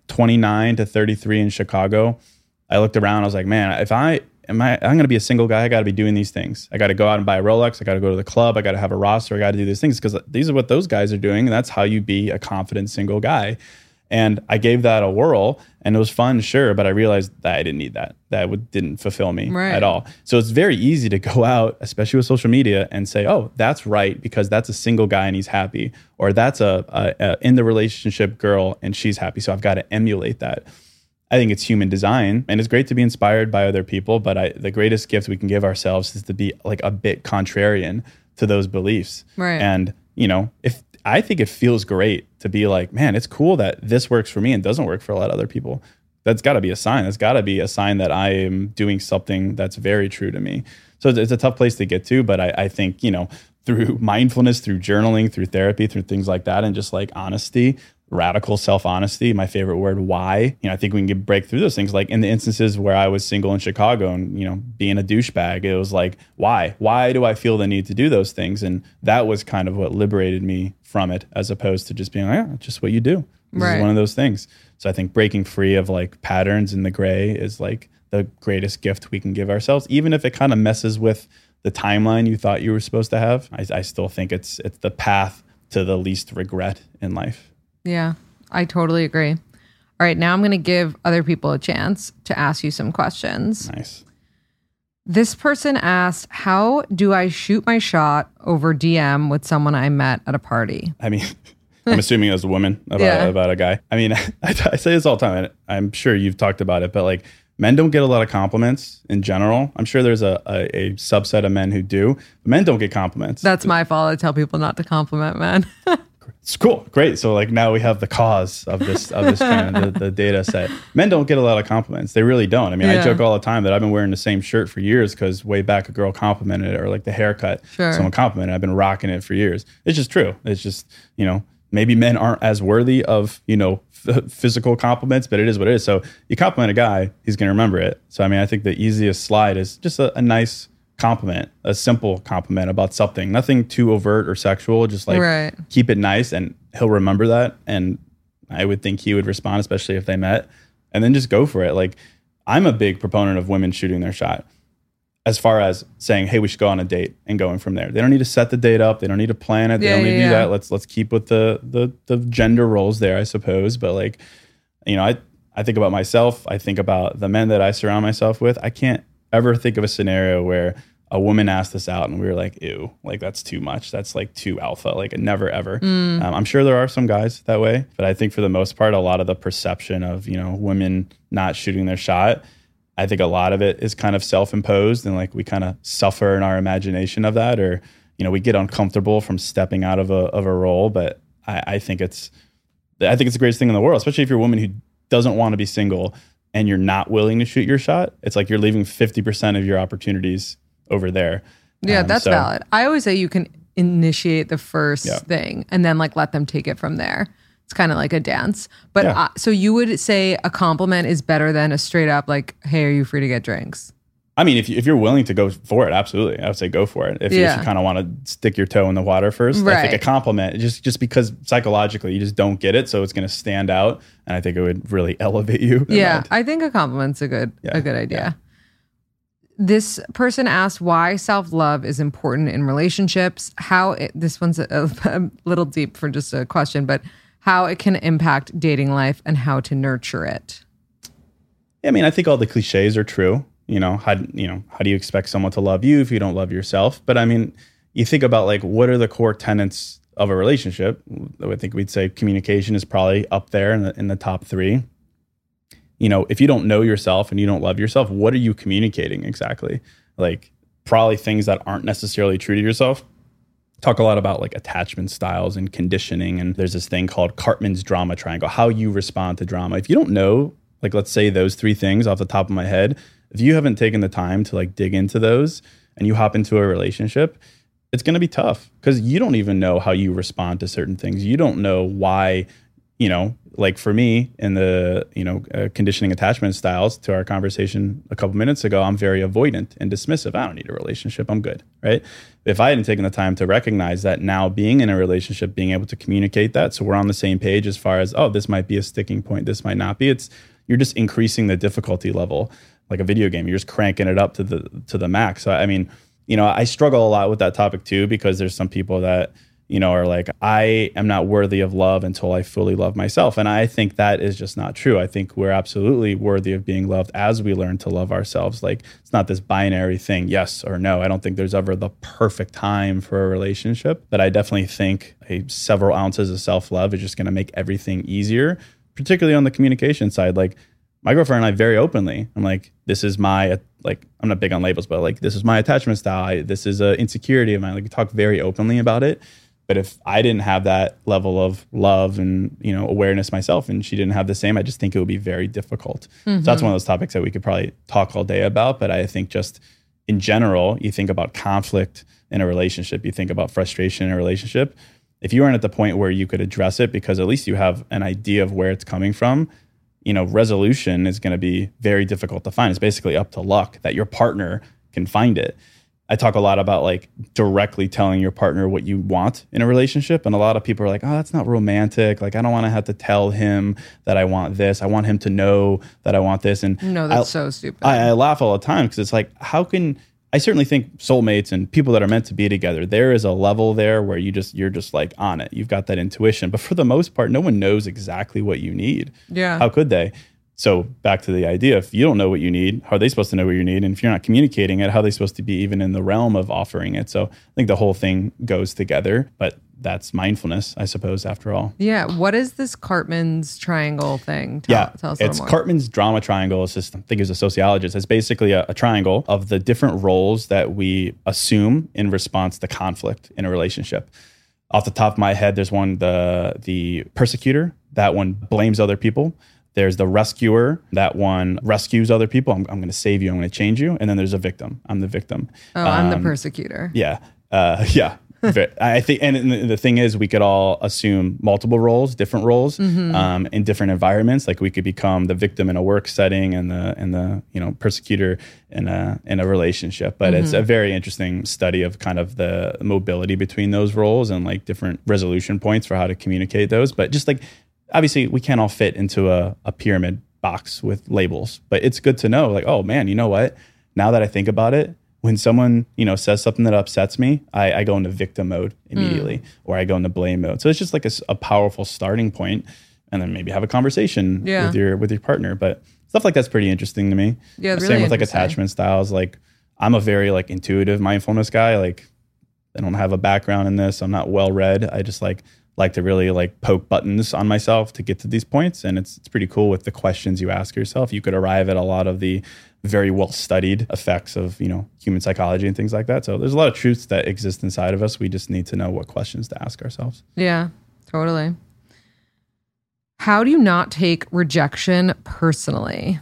29 to 33 in Chicago, I looked around. I was like, man, if I'm going to be a single guy, I got to be doing these things. I got to go out and buy a Rolex. I got to go to the club. I got to have a roster. I got to do these things because these are what those guys are doing. And that's how you be a confident single guy. And I gave that a whirl, and it was fun, sure, but I realized that I didn't need that. That didn't fulfill me at all. So it's very easy to go out, especially with social media, and say, oh, that's right, because that's a single guy and he's happy. Or that's a in the relationship girl and she's happy, so I've got to emulate that. I think it's human design, and it's great to be inspired by other people, but the greatest gift we can give ourselves is to be like a bit contrarian to those beliefs. Right. And, if I think it feels great to be like, man, it's cool that this works for me and doesn't work for a lot of other people. That's got to be a sign. That's got to be a sign that I am doing something that's very true to me. So it's a tough place to get to, but I think, through mindfulness, through journaling, through therapy, through things like that, and just like honesty, radical self-honesty, my favorite word, why. I think we can break through those things. Like in the instances where I was single in Chicago and, being a douchebag, it was like, why? Why do I feel the need to do those things? And that was kind of what liberated me from it, as opposed to just being like, oh, just what you do. This is one of those things. So I think breaking free of like patterns in the gray is like the greatest gift we can give ourselves, even if it kind of messes with the timeline you thought you were supposed to have. I still think it's the path to the least regret in life. Yeah, I totally agree. All right, now I'm going to give other people a chance to ask you some questions. Nice. This person asked, how do I shoot my shot over DM with someone I met at a party? I mean, I'm assuming it was a woman about a guy. I mean, I say this all the time, and I'm sure you've talked about it, but like men don't get a lot of compliments in general. I'm sure there's a subset of men who do, but men don't get compliments. That's my fault. I tell people not to compliment men. It's cool. Great. So like now we have the cause of this kind, the data set. Men don't get a lot of compliments. They really don't. I mean, I joke all the time that I've been wearing the same shirt for years because way back a girl complimented it, or like the haircut, someone complimented it. I've been rocking it for years. It's just true. It's just, maybe men aren't as worthy of, physical compliments, but it is what it is. So you compliment a guy, he's going to remember it. So, I mean, I think the easiest slide is just a nice compliment, a simple compliment about something, nothing too overt or sexual, just like keep it nice, and he'll remember that. And I would think he would respond, especially if they met, and then just go for it. Like, I'm a big proponent of women shooting their shot as far as saying, hey, we should go on a date, and going from there. They don't need to set the date up. They don't need to plan it. They don't need to do that. Let's keep with the gender roles there, I suppose. But like, I think about myself. I think about the men that I surround myself with. I can't ever think of a scenario where a woman asked us out and we were like, ew, like that's too much. That's like too alpha. Like never, ever. I'm sure there are some guys that way, but I think for the most part, a lot of the perception of, women not shooting their shot, I think a lot of it is kind of self-imposed, and like we kind of suffer in our imagination of that, or, we get uncomfortable from stepping out of a role. But I think it's the greatest thing in the world, especially if you're a woman who doesn't want to be single and you're not willing to shoot your shot. It's like you're leaving 50% of your opportunities over there. Yeah, that's valid. I always say you can initiate the first thing and then like let them take it from there. It's kind of like a dance. But so you would say a compliment is better than a straight up like, hey, are you free to get drinks? I mean, if you're willing to go for it, absolutely. I would say go for it. If you kind of want to stick your toe in the water first, I think a compliment, just because psychologically you just don't get it, so it's going to stand out, and I think it would really elevate you. Yeah, I think a compliment's a good idea. Yeah. This person asked why self-love is important in relationships, this one's a little deep for just a question, but how it can impact dating life and how to nurture it. I mean, I think all the cliches are true. How do you expect someone to love you if you don't love yourself? But I mean, you think about like, what are the core tenets of a relationship? I think we'd say communication is probably up there in the top 3. If you don't know yourself and you don't love yourself, what are you communicating exactly? Like probably things that aren't necessarily true to yourself. Talk a lot about like attachment styles and conditioning. And there's this thing called Cartman's drama triangle, how you respond to drama. If you don't know, like, let's say those 3 things off the top of my head, if you haven't taken the time to like dig into those and you hop into a relationship, it's going to be tough because you don't even know how you respond to certain things. You don't know why, like for me in the, conditioning attachment styles to our conversation a couple minutes ago, I'm very avoidant and dismissive. I don't need a relationship. I'm good. Right. If I hadn't taken the time to recognize that, now being in a relationship, being able to communicate that, so we're on the same page as far as, oh, this might be a sticking point, this might not be. You're just increasing the difficulty level. Like a video game, you're just cranking it up to the max. So I mean, I struggle a lot with that topic too, because there's some people that, are like, I am not worthy of love until I fully love myself. And I think that is just not true. I think we're absolutely worthy of being loved as we learn to love ourselves. Like it's not this binary thing, yes or no. I don't think there's ever the perfect time for a relationship, but I definitely think several ounces of self-love is just going to make everything easier, particularly on the communication side. Like my girlfriend and I very openly, I'm like, this is my, like, I'm not big on labels, but like, this is my attachment style. This is an insecurity of mine. Like we talk very openly about it. But if I didn't have that level of love and, awareness myself, and she didn't have the same, I just think it would be very difficult. So that's one of those topics that we could probably talk all day about. But I think just in general, you think about conflict in a relationship, you think about frustration in a relationship. If you aren't at the point where you could address it, because at least you have an idea of where it's coming from, resolution is going to be very difficult to find. It's basically up to luck that your partner can find it. I talk a lot about like directly telling your partner what you want in a relationship. And a lot of people are like, oh, that's not romantic. Like, I don't want to have to tell him that I want this. I want him to know that I want this. And no, that's so stupid. I laugh all the time because it's like, I certainly think soulmates and people that are meant to be together, there is a level there where you're just like on it. You've got that intuition. But for the most part, no one knows exactly what you need. Yeah. How could they? So back to the idea, if you don't know what you need, how are they supposed to know what you need? And if you're not communicating it, how are they supposed to be even in the realm of offering it? So I think the whole thing goes together, but that's mindfulness, I suppose, after all. Yeah. What is this Cartman's triangle thing? Tell us a little more. Cartman's drama triangle. It's just, I think he was a sociologist. It's basically a triangle of the different roles that we assume in response to conflict in a relationship. Off the top of my head, there's one, the persecutor. That one blames other people. There's the rescuer. That one rescues other people. I'm going to save you. I'm going to change you. And then there's a victim. I'm the victim. Oh, I'm the persecutor. Yeah. Yeah. I think, and the thing is, we could all assume multiple roles, different roles, in different environments. Like we could become the victim in a work setting and the persecutor in a relationship. But it's a very interesting study of kind of the mobility between those roles and like different resolution points for how to communicate those. But just like, obviously, we can't all fit into a pyramid box with labels, but it's good to know, like, oh man, you know what? Now that I think about it, when someone, says something that upsets me, I go into victim mode immediately, or I go into blame mode. So it's just like a powerful starting point. and then maybe have a conversation with your partner. But stuff like that's pretty interesting to me. Yeah, really same with like attachment styles. Like I'm a very like intuitive mindfulness guy. Like I don't have a background in this. I'm not well read. I just like to really like poke buttons on myself to get to these points. And it's pretty cool with the questions you ask yourself. You could arrive at a lot of the very well studied effects of, you know, human psychology and things like that. So there's a lot of truths that exist inside of us. We just need to know what questions to ask ourselves. Yeah, totally. How do you not take rejection personally?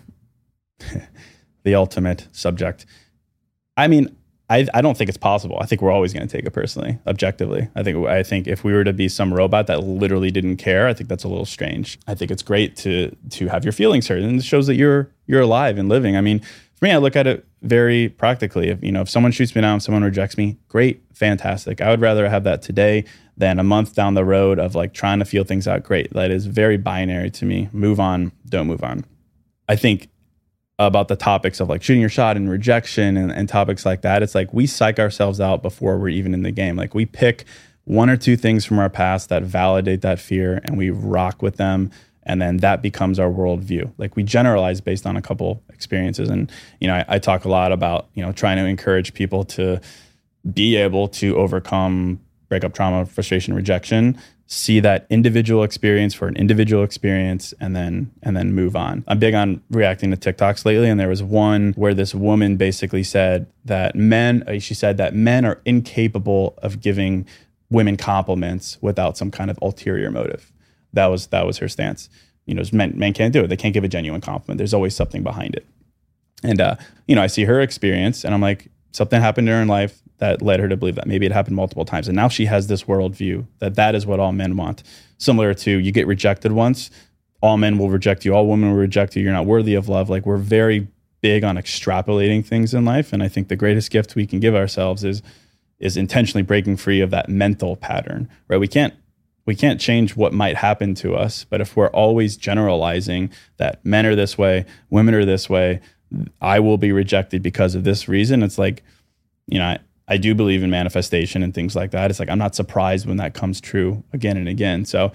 The ultimate subject. I mean, I don't think it's possible. I think we're always going to take it personally, objectively. I think if we were to be some robot that literally didn't care, I think that's a little strange. I think it's great to have your feelings hurt, and it shows that you're alive and living. I mean, for me, I look at it very practically. If someone shoots me down, if someone rejects me, great, fantastic. I would rather have that today than a month down the road of like trying to feel things out. Great. That is very binary to me. Move on, don't move on. I think about the topics of like shooting your shot and rejection and topics like that, it's like we psych ourselves out before we're even in the game. Like we pick one or two things from our past that validate that fear and we rock with them, and then that becomes our worldview. Like we generalize based on a couple experiences. And I talk a lot about trying to encourage people to be able to overcome breakup trauma, frustration, rejection, see that individual experience for an individual experience, and then move on. I'm big on reacting to TikToks lately, and there was one where this woman basically said that men are incapable of giving women compliments without some kind of ulterior motive. That was her stance. Men can't do it. They can't give a genuine compliment. There's always something behind it. And I see her experience, and I'm like, something happened in her life that led her to believe that. Maybe it happened multiple times. And now she has this worldview that is what all men want. Similar to you get rejected once, all men will reject you, all women will reject you, you're not worthy of love. Like we're very big on extrapolating things in life. And I think the greatest gift we can give ourselves is intentionally breaking free of that mental pattern, right? We can't change what might happen to us, but if we're always generalizing that men are this way, women are this way, I will be rejected because of this reason. It's like, I do believe in manifestation and things like that. It's like, I'm not surprised when that comes true again and again. So,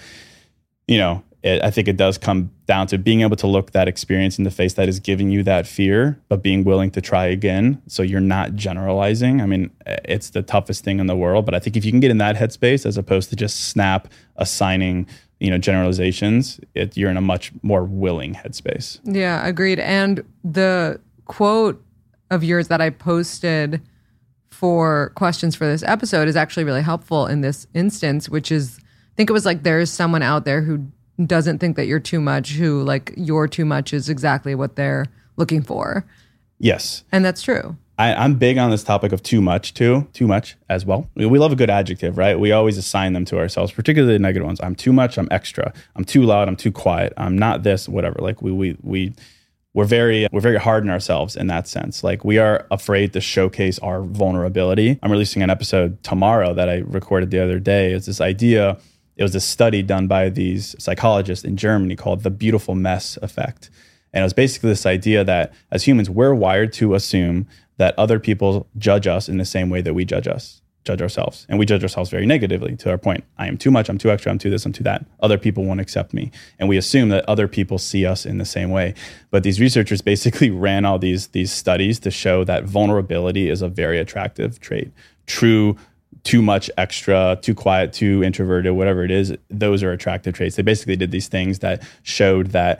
I think it does come down to being able to look that experience in the face that is giving you that fear, but being willing to try again. So you're not generalizing. I mean, it's the toughest thing in the world, but I think if you can get in that headspace, as opposed to just snap assigning, generalizations, you're in a much more willing headspace. Yeah, agreed. And the quote of yours that I posted for questions for this episode is actually really helpful in this instance, which is, I think it was like, there's someone out there who doesn't think that you're too much, who like your too much is exactly what they're looking for. Yes. And that's true. I'm big on this topic of too much as well. We love a good adjective, right? We always assign them to ourselves, particularly the negative ones. I'm too much, I'm extra, I'm too loud, I'm too quiet, I'm not this, whatever. Like we're very hard on ourselves in that sense. Like we are afraid to showcase our vulnerability. I'm releasing an episode tomorrow that I recorded the other day. It's this idea. It was a study done by these psychologists in Germany called the beautiful mess effect. And it was basically this idea that as humans, we're wired to assume that other people judge us in the same way that we judge ourselves. And we judge ourselves very negatively, to our point. I am too much, I'm too extra, I'm too this, I'm too that. Other people won't accept me. And we assume that other people see us in the same way. But these researchers basically ran all these studies to show that vulnerability is a very attractive trait. True, too much extra, too quiet, too introverted, whatever it is, those are attractive traits. They basically did these things that showed that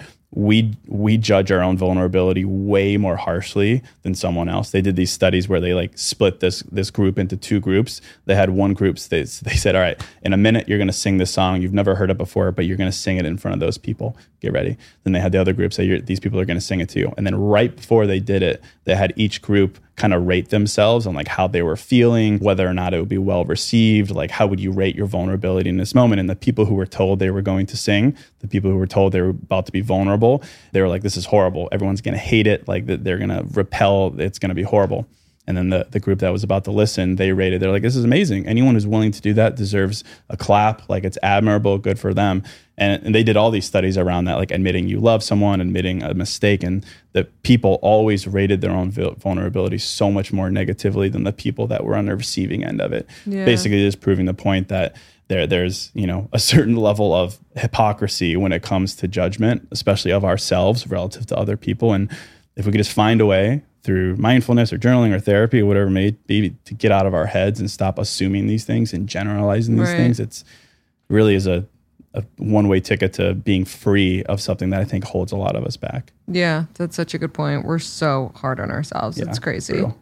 we judge our own vulnerability way more harshly than someone else. They did these studies where they like split this group into two groups. They had one group, they said, all right, in a minute, you're going to sing this song. You've never heard it before, but you're going to sing it in front of those people. Get ready. Then they had the other group say, these people are going to sing it to you. And then right before they did it, they had each group kind of rate themselves on like how they were feeling, whether or not it would be well received, like how would you rate your vulnerability in this moment. And the people who were told they were going to sing, the people who were told they were about to be vulnerable, they were like, this is horrible. Everyone's going to hate it. Like they're going to repel. It's going to be horrible. And then the group that was about to listen, they're like, this is amazing. Anyone who's willing to do that deserves a clap. Like it's admirable, good for them. And they did all these studies around that, like admitting you love someone, admitting a mistake, and that people always rated their own vulnerability so much more negatively than the people that were on the receiving end of it. Yeah. Basically just proving the point that there's, a certain level of hypocrisy when it comes to judgment, especially of ourselves relative to other people. And if we could just find a way through mindfulness or journaling or therapy or whatever it may be to get out of our heads and stop assuming these things and generalizing these things, it's really is a one-way ticket to being free of something that I think holds a lot of us back. Yeah, that's such a good point. We're so hard on ourselves. It's crazy. Brutal.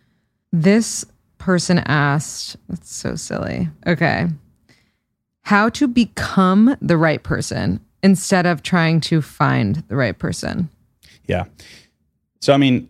This person asked, it's so silly. Okay. How to become the right person instead of trying to find the right person. Yeah. So, I mean,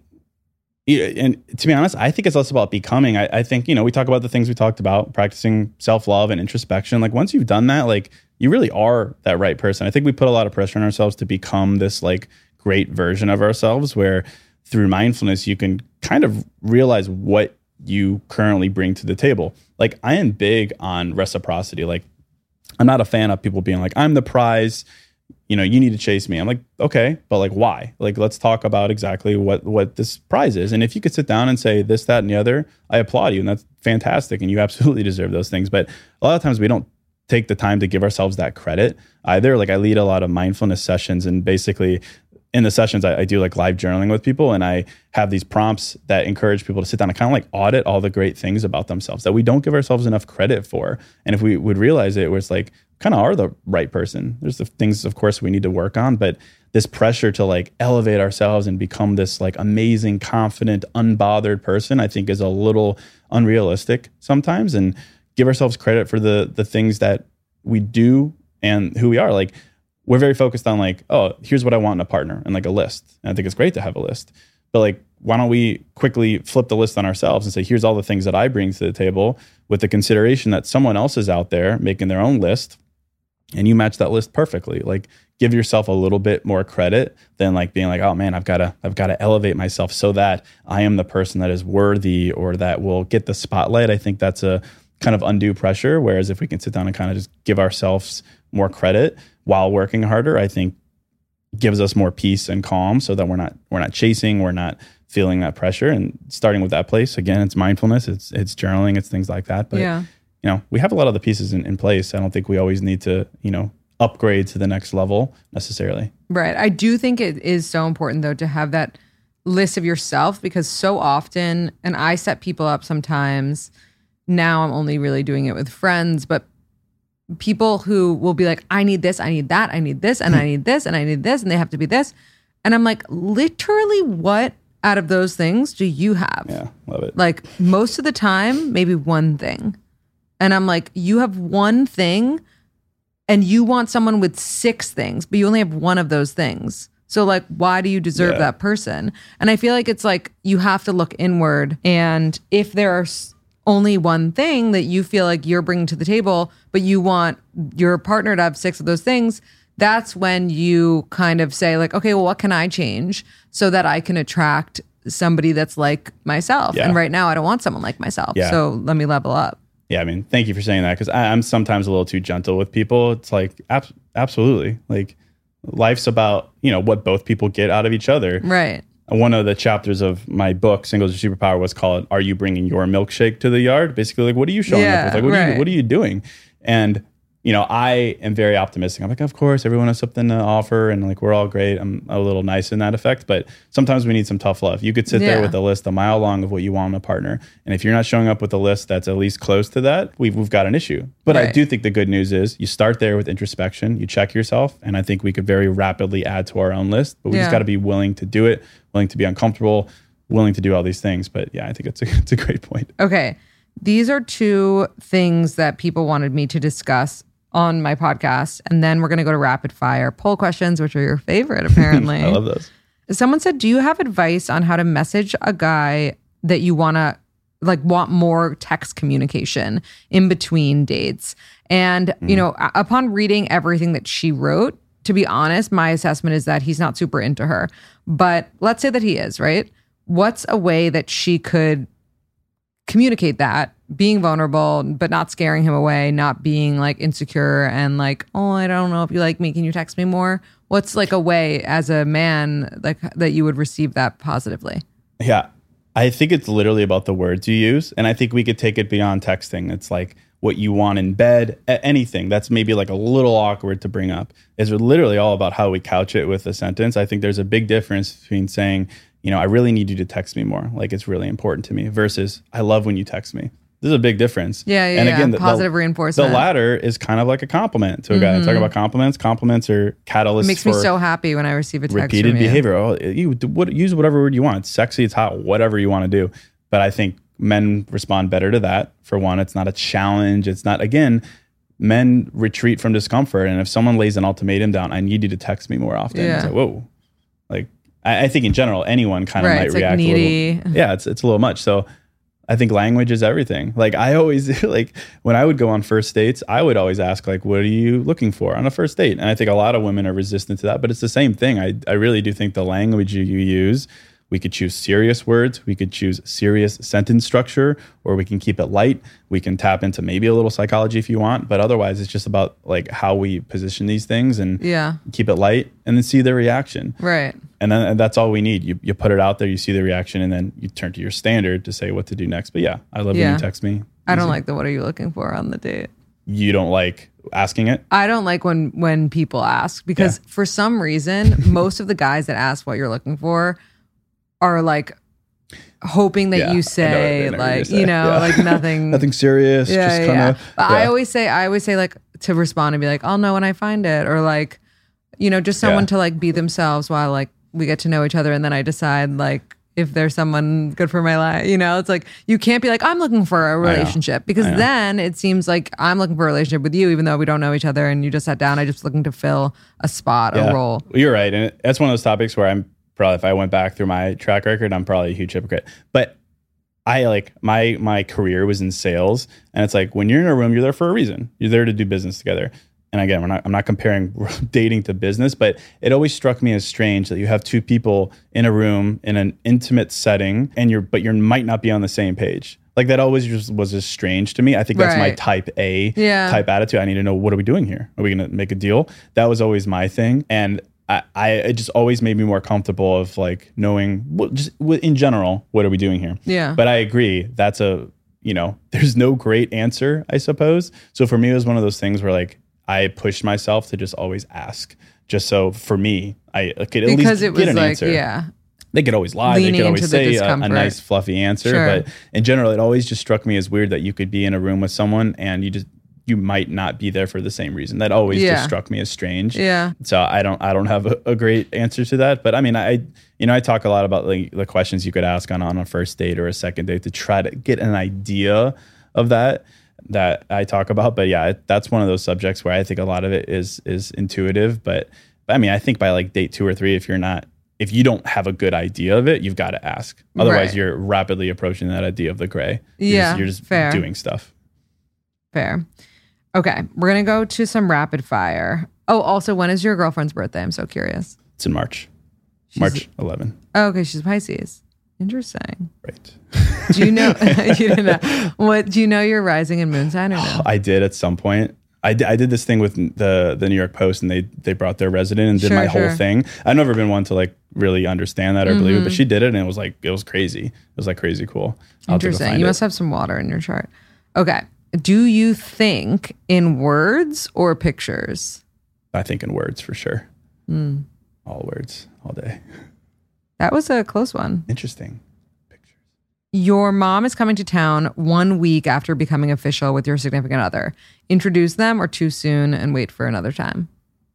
and to be honest, I think it's less about becoming. I think, we talk about the things we talked about, practicing self-love and introspection. Like once you've done that, like you really are that right person. I think we put a lot of pressure on ourselves to become this like great version of ourselves, where through mindfulness, you can kind of realize what you currently bring to the table. Like I am big on reciprocity. Like I'm not a fan of people being like, I'm the prize, you need to chase me. I'm like, okay, but like, why? Like, let's talk about exactly what this prize is. And if you could sit down and say this, that, and the other, I applaud you. And that's fantastic. And you absolutely deserve those things. But a lot of times we don't take the time to give ourselves that credit either. Like I lead a lot of mindfulness sessions, and basically in the sessions, I do like live journaling with people, and I have these prompts that encourage people to sit down and kind of like audit all the great things about themselves that we don't give ourselves enough credit for. And if we would realize it, where it's like, kind of are the right person. There's the things, of course, we need to work on, but this pressure to like elevate ourselves and become this like amazing, confident, unbothered person, I think is a little unrealistic sometimes, and give ourselves credit for the things that we do and who we are. Like we're very focused on like, oh, here's what I want in a partner and like a list. And I think it's great to have a list, but like, why don't we quickly flip the list on ourselves and say, here's all the things that I bring to the table, with the consideration that someone else is out there making their own list, and you match that list perfectly. Like give yourself a little bit more credit than like being like, oh man, I've got to elevate myself so that I am the person that is worthy or that will get the spotlight. I think that's a kind of undue pressure. Whereas if we can sit down and kind of just give ourselves more credit while working harder, I think gives us more peace and calm, so that we're not chasing, we're not feeling that pressure. And starting with that place, again, it's mindfulness, it's journaling, it's things like that. But we have a lot of the pieces in place. I don't think we always need to, upgrade to the next level necessarily. Right. I do think it is so important though to have that list of yourself, because so often, and I set people up sometimes, now I'm only really doing it with friends, but people who will be like, I need this, I need that, I need this, and I need this, and I need this, and they have to be this. And I'm like, literally what out of those things do you have? Yeah, love it. Like most of the time, maybe one thing. And I'm like, you have one thing and you want someone with 6 things, but you only have one of those things. So like, why do you deserve that person? And I feel like it's like, you have to look inward. And if there's only one thing that you feel like you're bringing to the table, but you want your partner to have 6 of those things, that's when you kind of say like, okay, well, what can I change so that I can attract somebody that's like myself? And right now I don't want someone like myself. So let me level up. Yeah, I mean, thank you for saying that, because I'm sometimes a little too gentle with people. It's like, absolutely. Like life's about, what both people get out of each other. Right. One of the chapters of my book, Singles Are Superpower, was called, Are You Bringing Your Milkshake to the Yard? Basically, like, what are you showing up with? Like, what are you doing? And, I am very optimistic. I'm like, of course, everyone has something to offer, and like, we're all great. I'm a little nice in that effect, but sometimes we need some tough love. You could sit there with a list a mile long of what you want in a partner, and if you're not showing up with a list that's at least close to that, we've got an issue. But I do think the good news is you start there with introspection, you check yourself, and I think we could very rapidly add to our own list, but we just got to be willing to do it, willing to be uncomfortable, willing to do all these things. But yeah, I think it's a great point. Okay. These are 2 things that people wanted me to discuss on my podcast. And then we're going to go to rapid fire poll questions, which are your favorite, apparently. I love those. Someone said, do you have advice on how to message a guy that you want more text communication in between dates? And, upon reading everything that she wrote, to be honest, my assessment is that he's not super into her. But let's say that he is, right? What's a way that she could communicate that, being vulnerable, but not scaring him away, not being like insecure and like, oh, I don't know if you like me, can you text me more? What's like a way as a man like that you would receive that positively? Yeah, I think it's literally about the words you use. And I think we could take it beyond texting. It's like, what you want in bed, anything that's maybe like a little awkward to bring up. It's literally all about how we couch it with a sentence. I think there's a big difference between saying, you know, I really need you to text me more. Like, it's really important to me, versus I love when you text me. There's a big difference. And again, positive reinforcement. The latter is kind of like a compliment to a guy. Talking about compliments. Compliments are catalysts. It makes me so happy when I receive a text repeated from you. behavior. Oh, use whatever word you want. It's sexy, it's hot, whatever you want to do. But I think men respond better to that. For one, it's not a challenge. It's not, again, men retreat from discomfort. And if someone lays an ultimatum down, I need you to text me more often. It's like, whoa. Like, I think in general, anyone kind of might react like needy. a little. Yeah, it's a little much. So I think language is everything. Like, I always, like, when I would go on first dates, I would always ask, like, what are you looking for on a first date? And I think a lot of women are resistant to that, but it's the same thing. I really do think the language you use, we could choose serious words, we could choose serious sentence structure, or we can keep it light. We can tap into maybe a little psychology if you want, but otherwise it's just about like how we position these things and keep it light and then see the reaction. Right. And that's all we need. You put it out there, you see the reaction, and then you turn to your standard to say what to do next. But yeah, I love when you text me. I don't like the what are you looking for on the date. You don't like asking it? I don't like when people ask, because for some reason, most of the guys that ask what you're looking for are like hoping that you say like, you know, like nothing serious. Just kind of. I always say like to respond and be like, I'll know when I find it, or like, you know, just someone to like be themselves while like we get to know each other, and then I decide like if there's someone good for my life. You know, it's like you can't be like, I'm looking for a relationship, because then it seems like I'm looking for a relationship with you, even though we don't know each other and you just sat down. I just looking to fill a spot, a role. You're right, and that's one of those topics where I'm probably, if I went back through my track record, I'm probably a huge hypocrite. But I like my career was in sales, and it's like when you're in a room, you're there for a reason. You're there to do business together. And again, I'm not comparing dating to business, but it always struck me as strange that you have two people in a room in an intimate setting, and you might not be on the same page. Like, that always just was just strange to me. I think that's my type A type attitude. I need to know, what are we doing here? Are we going to make a deal? That was always my thing. And it just always made me more comfortable of like knowing in general, what are we doing here? Yeah. But I agree. That's there's no great answer, I suppose. So for me, it was one of those things where like I pushed myself to just always ask, just so for me, I could at least get an answer. Yeah. They could always lie. They could always say a nice fluffy answer. Sure. But in general, it always just struck me as weird that you could be in a room with someone and you might not be there for the same reason. That always just struck me as strange. Yeah. So I don't have a great answer to that. But I mean, I talk a lot about like the questions you could ask on a first date or a second date to try to get an idea of that I talk about. But yeah, that's one of those subjects where I think a lot of it is intuitive. But I mean, I think by like date 2 or 3, if you don't have a good idea of it, you've got to ask. Otherwise, you're rapidly approaching that idea of the gray. You're just doing stuff. Fair. Okay, we're going to go to some rapid fire. Oh, also, when is your girlfriend's birthday? I'm so curious. It's in March. March 11. Oh, okay, she's Pisces. Interesting. Right. Do you know? You didn't know. Do you know your rising and moon sign or no? I did at some point. I did this thing with the New York Post, and they brought their resident and did my whole thing. I've never been one to like really understand that or believe it, but she did it, and it was crazy. It was like crazy cool. Interesting. You must have some water in your chart. Okay. Do you think in words or pictures? I think in words for sure. All words, all day. That was a close one. Interesting. Pictures. Your mom is coming to town 1 week after becoming official with your significant other. Introduce them, or too soon and wait for another time?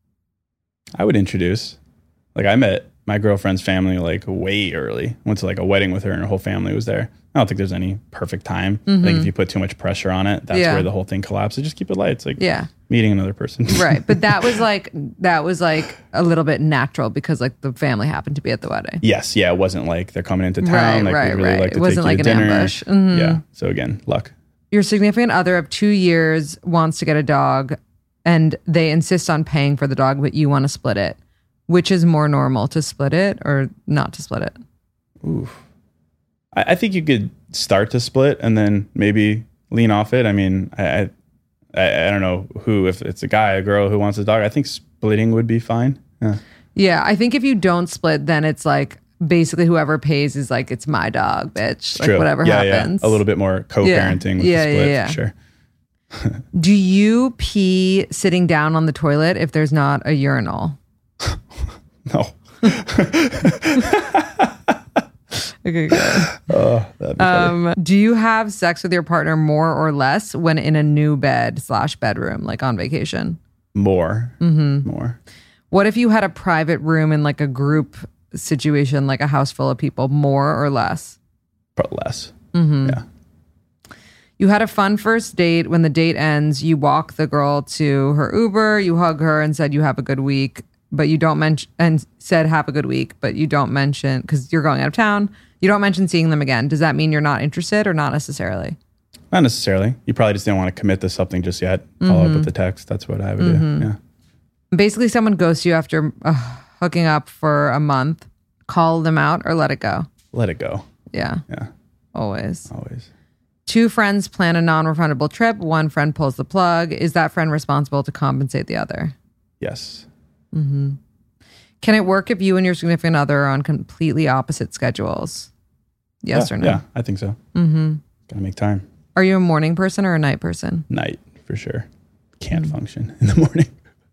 I would introduce. Like, I met my girlfriend's family like way early. Went to like a wedding with her, and her whole family was there. I don't think there's any perfect time. I think if you put too much pressure on it, that's where the whole thing collapses. Just keep it light. It's like meeting another person. Right. But that was like a little bit natural because like the family happened to be at the wedding. Yes. Yeah. It wasn't like they're coming into town. We really like to it wasn't take like you to an dinner. ambush. Yeah. So again, luck. Your significant other of 2 years wants to get a dog, and they insist on paying for the dog, but you want to split it. Which is more normal, to split it or not to split it? Ooh. I think you could start to split and then maybe lean off it. I mean, I don't know if it's a guy, a girl who wants a dog. I think splitting would be fine. Yeah, I think if you don't split, then it's like basically whoever pays is like, it's my dog, bitch. Like true. Whatever happens. Yeah. A little bit more co-parenting with the split, for sure. Do you pee sitting down on the toilet if there's not a urinal? No. Okay, good. Oh, that'd be funny. Do you have sex with your partner more or less when in a new bed/bedroom, like on vacation? More. Mm-hmm. More. What if you had a private room in like a group situation, like a house full of people, more or less? Probably less. Mm-hmm. Yeah. You had a fun first date. When the date ends, you walk the girl to her Uber, you hug her and said you have a good week, but you don't mention, and said have a good week, but you don't mention, because you're going out of town, you don't mention seeing them again. Does that mean you're not interested or not necessarily? Not necessarily. You probably just didn't want to commit to something just yet. Follow up with the text. That's what I would do. Yeah. Basically, someone ghosts you after hooking up for a month. Call them out or let it go? Let it go. Yeah. Yeah. Always. Always. 2 friends plan a non-refundable trip. 1 friend pulls the plug. Is that friend responsible to compensate the other? Yes. Mm-hmm. Can it work if you and your significant other are on completely opposite schedules? Yes or no? Yeah, I think so. Mm-hmm. Gotta make time. Are you a morning person or a night person? Night, for sure. Can't function in the morning.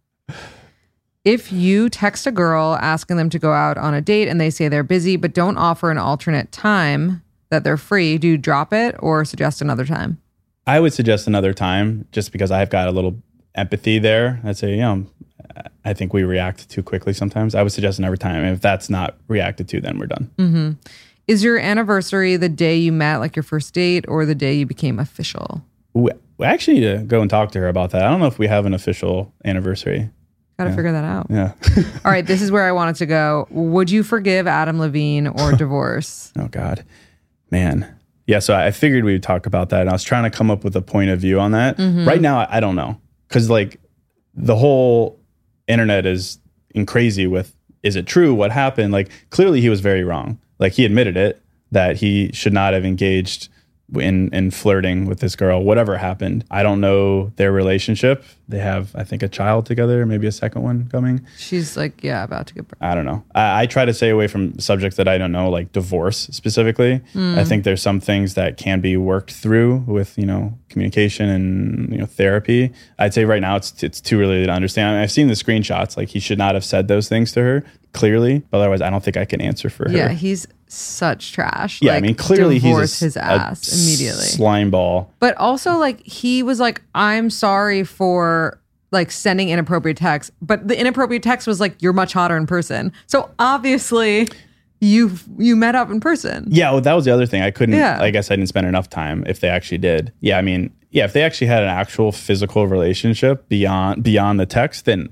If you text a girl asking them to go out on a date and they say they're busy but don't offer an alternate time that they're free, do you drop it or suggest another time? I would suggest another time just because I've got a little empathy there. I'd say, I think we react too quickly sometimes. I would suggest another time. And if that's not reacted to, then we're done. Mm-hmm. Is your anniversary the day you met, like your first date, or the day you became official? We actually need to go and talk to her about that. I don't know if we have an official anniversary. Gotta figure that out. Yeah. All right, this is where I wanted to go. Would you forgive Adam Levine or divorce? Oh, God. Man. Yeah, so I figured we would talk about that. And I was trying to come up with a point of view on that. Mm-hmm. Right now, I don't know. Because, like, the whole internet is crazy with, is it true? What happened? Like, clearly he was very wrong. Like, he admitted it, that he should not have engaged in flirting with this girl, whatever happened. I don't know their relationship. They have, I think, a child together, maybe a second one coming. She's like, about to get pregnant. I don't know. I try to stay away from subjects that I don't know, like divorce specifically. I think there's some things that can be worked through with, communication and, therapy. I'd say right now it's too early to understand. I mean, I've seen the screenshots. Like, he should not have said those things to her, clearly. But otherwise, I don't think I can answer for her. Yeah, he's such trash. Yeah, like, I mean, clearly divorce he's his ass immediately. Slime ball. But also, like, he was like, I'm sorry for like sending inappropriate texts, but the inappropriate text was like, you're much hotter in person. So obviously you met up in person. Yeah, well, that was the other thing. I guess I didn't spend enough time if they actually did. Yeah, I mean, if they actually had an actual physical relationship beyond the text, then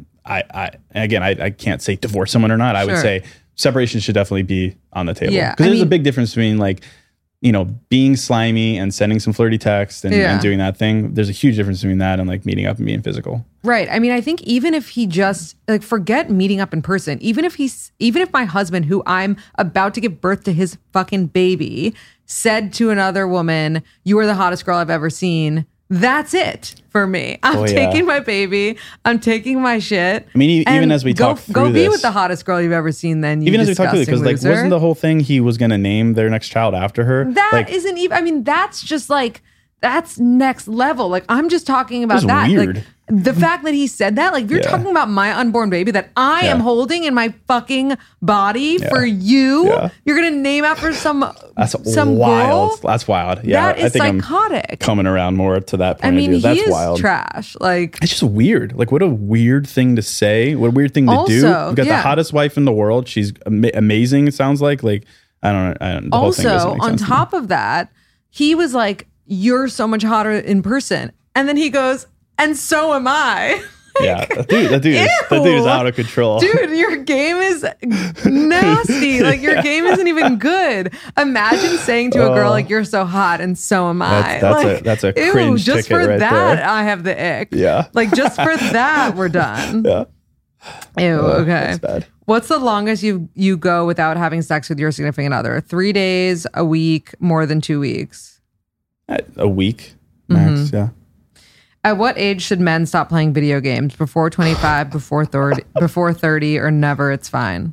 I can't say divorce someone or not. I would say separation should definitely be on the table. Yeah, because there's a big difference between like, being slimy and sending some flirty text and doing that thing. There's a huge difference between that and like meeting up and being physical. Right. I mean, I think even if he just like, forget meeting up in person, even if my husband, who I'm about to give birth to his fucking baby, said to another woman, "You are the hottest girl I've ever seen," that's it for me. I'm taking my baby. I'm taking my shit. I mean, even as we talk through go this, be with the hottest girl you've ever seen. Then you even as we talk through it, because like, loser. wasn't the whole thing he was going to name their next child after her? That like, isn't even. I mean, that's just like, that's next level. Like, I'm just talking about that. Weird. Like, the fact that he said that, like, if you're talking about my unborn baby that I am holding in my fucking body for you, you're gonna name after some wild. girl? That's wild. Yeah, that is I think psychotic. I'm coming around more to that point I mean, of view. That's he is wild. Trash. Like, it's just weird. Like, what a weird thing to say. What a weird thing to do. You've got the hottest wife in the world. She's amazing. It sounds like I don't. The whole thing doesn't make on sense top of that, he was like, "You're so much hotter in person," and then he goes, "And so am I." Yeah, that dude is out of control. Dude, your game is nasty. Like, your game isn't even good. Imagine saying to a girl, like, "You're so hot and so am I." That's a cringe just ticket for right that, there. I have the ick. Yeah. Like, just for that, we're done. Yeah. Ew, okay. That's bad. What's the longest you go without having sex with your significant other? 3 days, a week, more than 2 weeks? A week max, yeah. At what age should men stop playing video games? Before 25, before 30, or never, it's fine?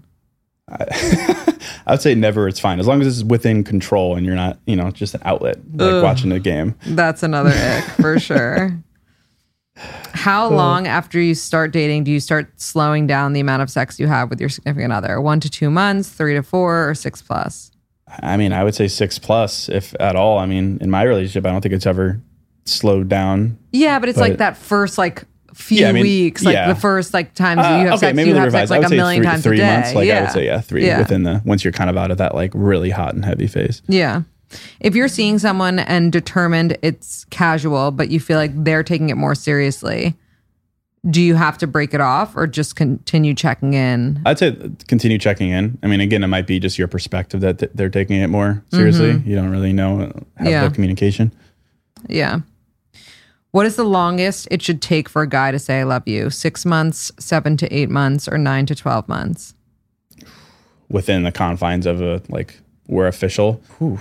I would say never, it's fine. As long as it's within control and you're not, just an outlet, like watching a game. That's another ick, for sure. How long after you start dating do you start slowing down the amount of sex you have with your significant other? 1 to 2 months, 3 to 4, or 6+? I mean, I would say 6+, if at all. I mean, in my relationship, I don't think it's ever slowed down. Yeah, but it's like that first few weeks, like the first times that you have sex, you have sex like a million times a day. 3 months, I would say 3 within once you're kind of out of that really hot and heavy phase. Yeah. If you're seeing someone and determined it's casual, but you feel like they're taking it more seriously, do you have to break it off or just continue checking in? I'd say continue checking in. I mean, again, it might be just your perspective that they're taking it more seriously. You don't really have the communication. Yeah. What is the longest it should take for a guy to say I love you? 6 months, 7 to 8 months, or 9 to 12 months? Within the confines of we're official.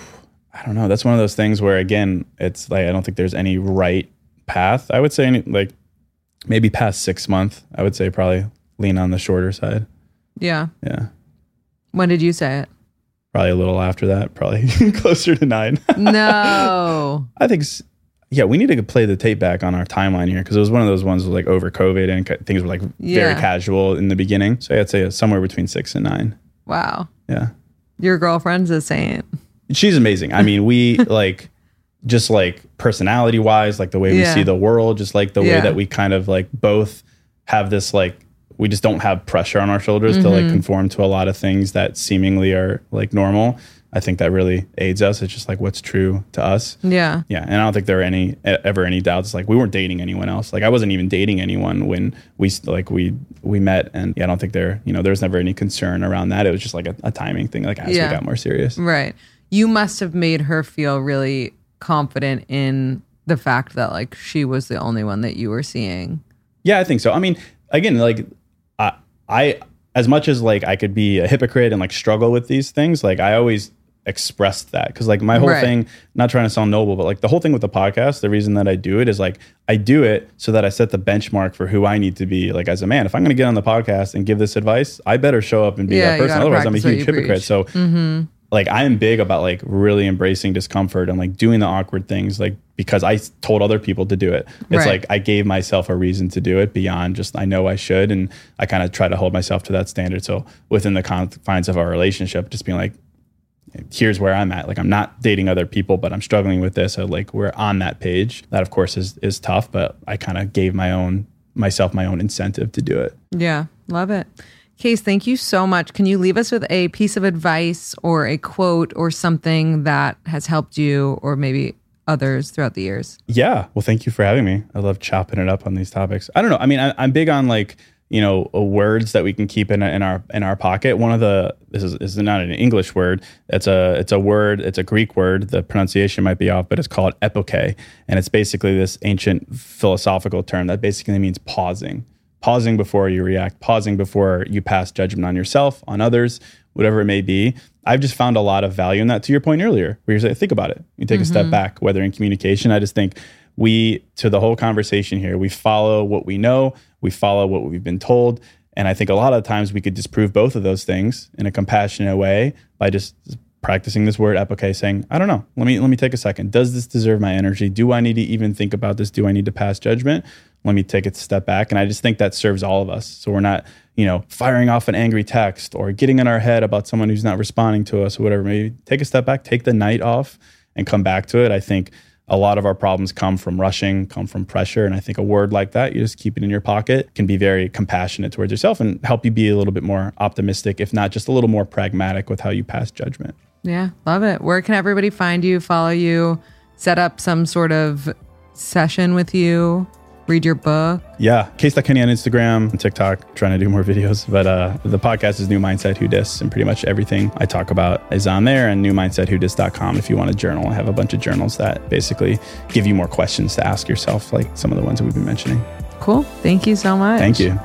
I don't know. That's one of those things where, again, it's I don't think there's any right path. I would say maybe past 6 months. I would say probably lean on the shorter side. Yeah. Yeah. When did you say it? Probably a little after that. Probably closer to 9. No. I think. Yeah, we need to play the tape back on our timeline here because it was one of those ones over COVID and things were very casual in the beginning. So I'd say somewhere between 6 and 9. Wow. Yeah. Your girlfriend's a saint. She's amazing. I mean, we just personality wise, the way we see the world, just the way that we kind of both have this we just don't have pressure on our shoulders to conform to a lot of things that seemingly are normal. I think that really aids us. It's just what's true to us. Yeah. Yeah. And I don't think there are ever any doubts. We weren't dating anyone else. I wasn't even dating anyone when we met. And I don't think there was never any concern around that. It was just a timing thing, as we got more serious. Right. You must have made her feel really confident in the fact that she was the only one that you were seeing. Yeah, I think so. I mean, again, I as much as I could be a hypocrite and struggle with these things, I always expressed that because my whole thing, not trying to sound noble, but the whole thing with the podcast, the reason that I do it is I do it so that I set the benchmark for who I need to be as a man. If I'm going to get on the podcast and give this advice, I better show up and be that person. Otherwise I'm a huge hypocrite. So I am big about really embracing discomfort and doing the awkward things because I told other people to do it. It's I gave myself a reason to do it beyond just I know I should, and I kind of try to hold myself to that standard. So within the confines of our relationship, just being here's where I'm at. I'm not dating other people, but I'm struggling with this. So we're on that page. That of course is tough, but I kind of gave myself my own incentive to do it. Yeah, love it. Case, thank you so much. Can you leave us with a piece of advice or a quote or something that has helped you or maybe others throughout the years? Yeah. Well, thank you for having me. I love chopping it up on these topics. I don't know. I mean, I'm big on words that we can keep in our pocket. One of this is not an English word. It's a word. It's a Greek word. The pronunciation might be off, but it's called epoche, and it's basically this ancient philosophical term that basically means pausing before you react, pausing before you pass judgment on yourself, on others, whatever it may be. I've just found a lot of value in that. To your point earlier, where you say, think about it. You take a step back, whether in communication. I just think to the whole conversation here, we follow what we know, we follow what we've been told. And I think a lot of times we could disprove both of those things in a compassionate way by just practicing this word epoche, saying, I don't know, let me take a second. Does this deserve my energy? Do I need to even think about this? Do I need to pass judgment? Let me take a step back. And I just think that serves all of us. So we're not, firing off an angry text or getting in our head about someone who's not responding to us or whatever. Maybe take a step back, take the night off and come back to it. I think a lot of our problems come from rushing, come from pressure. And I think a word like that, you just keep it in your pocket, can be very compassionate towards yourself and help you be a little bit more optimistic, if not just a little more pragmatic with how you pass judgment. Yeah, love it. Where can everybody find you, follow you, set up some sort of session with you? Read your book? Yeah, Case.Kenny on Instagram and TikTok, trying to do more videos. But the podcast is New Mindset Who Dis, and pretty much everything I talk about is on there, and newmindsetwhodis.com if you want to journal. I have a bunch of journals that basically give you more questions to ask yourself, like some of the ones that we've been mentioning. Cool. Thank you so much. Thank you.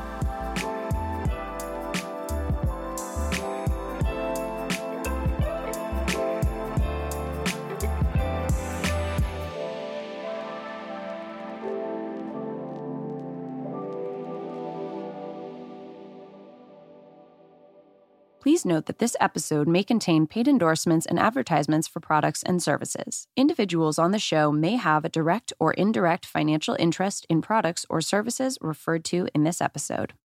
Please note that this episode may contain paid endorsements and advertisements for products and services. Individuals on the show may have a direct or indirect financial interest in products or services referred to in this episode.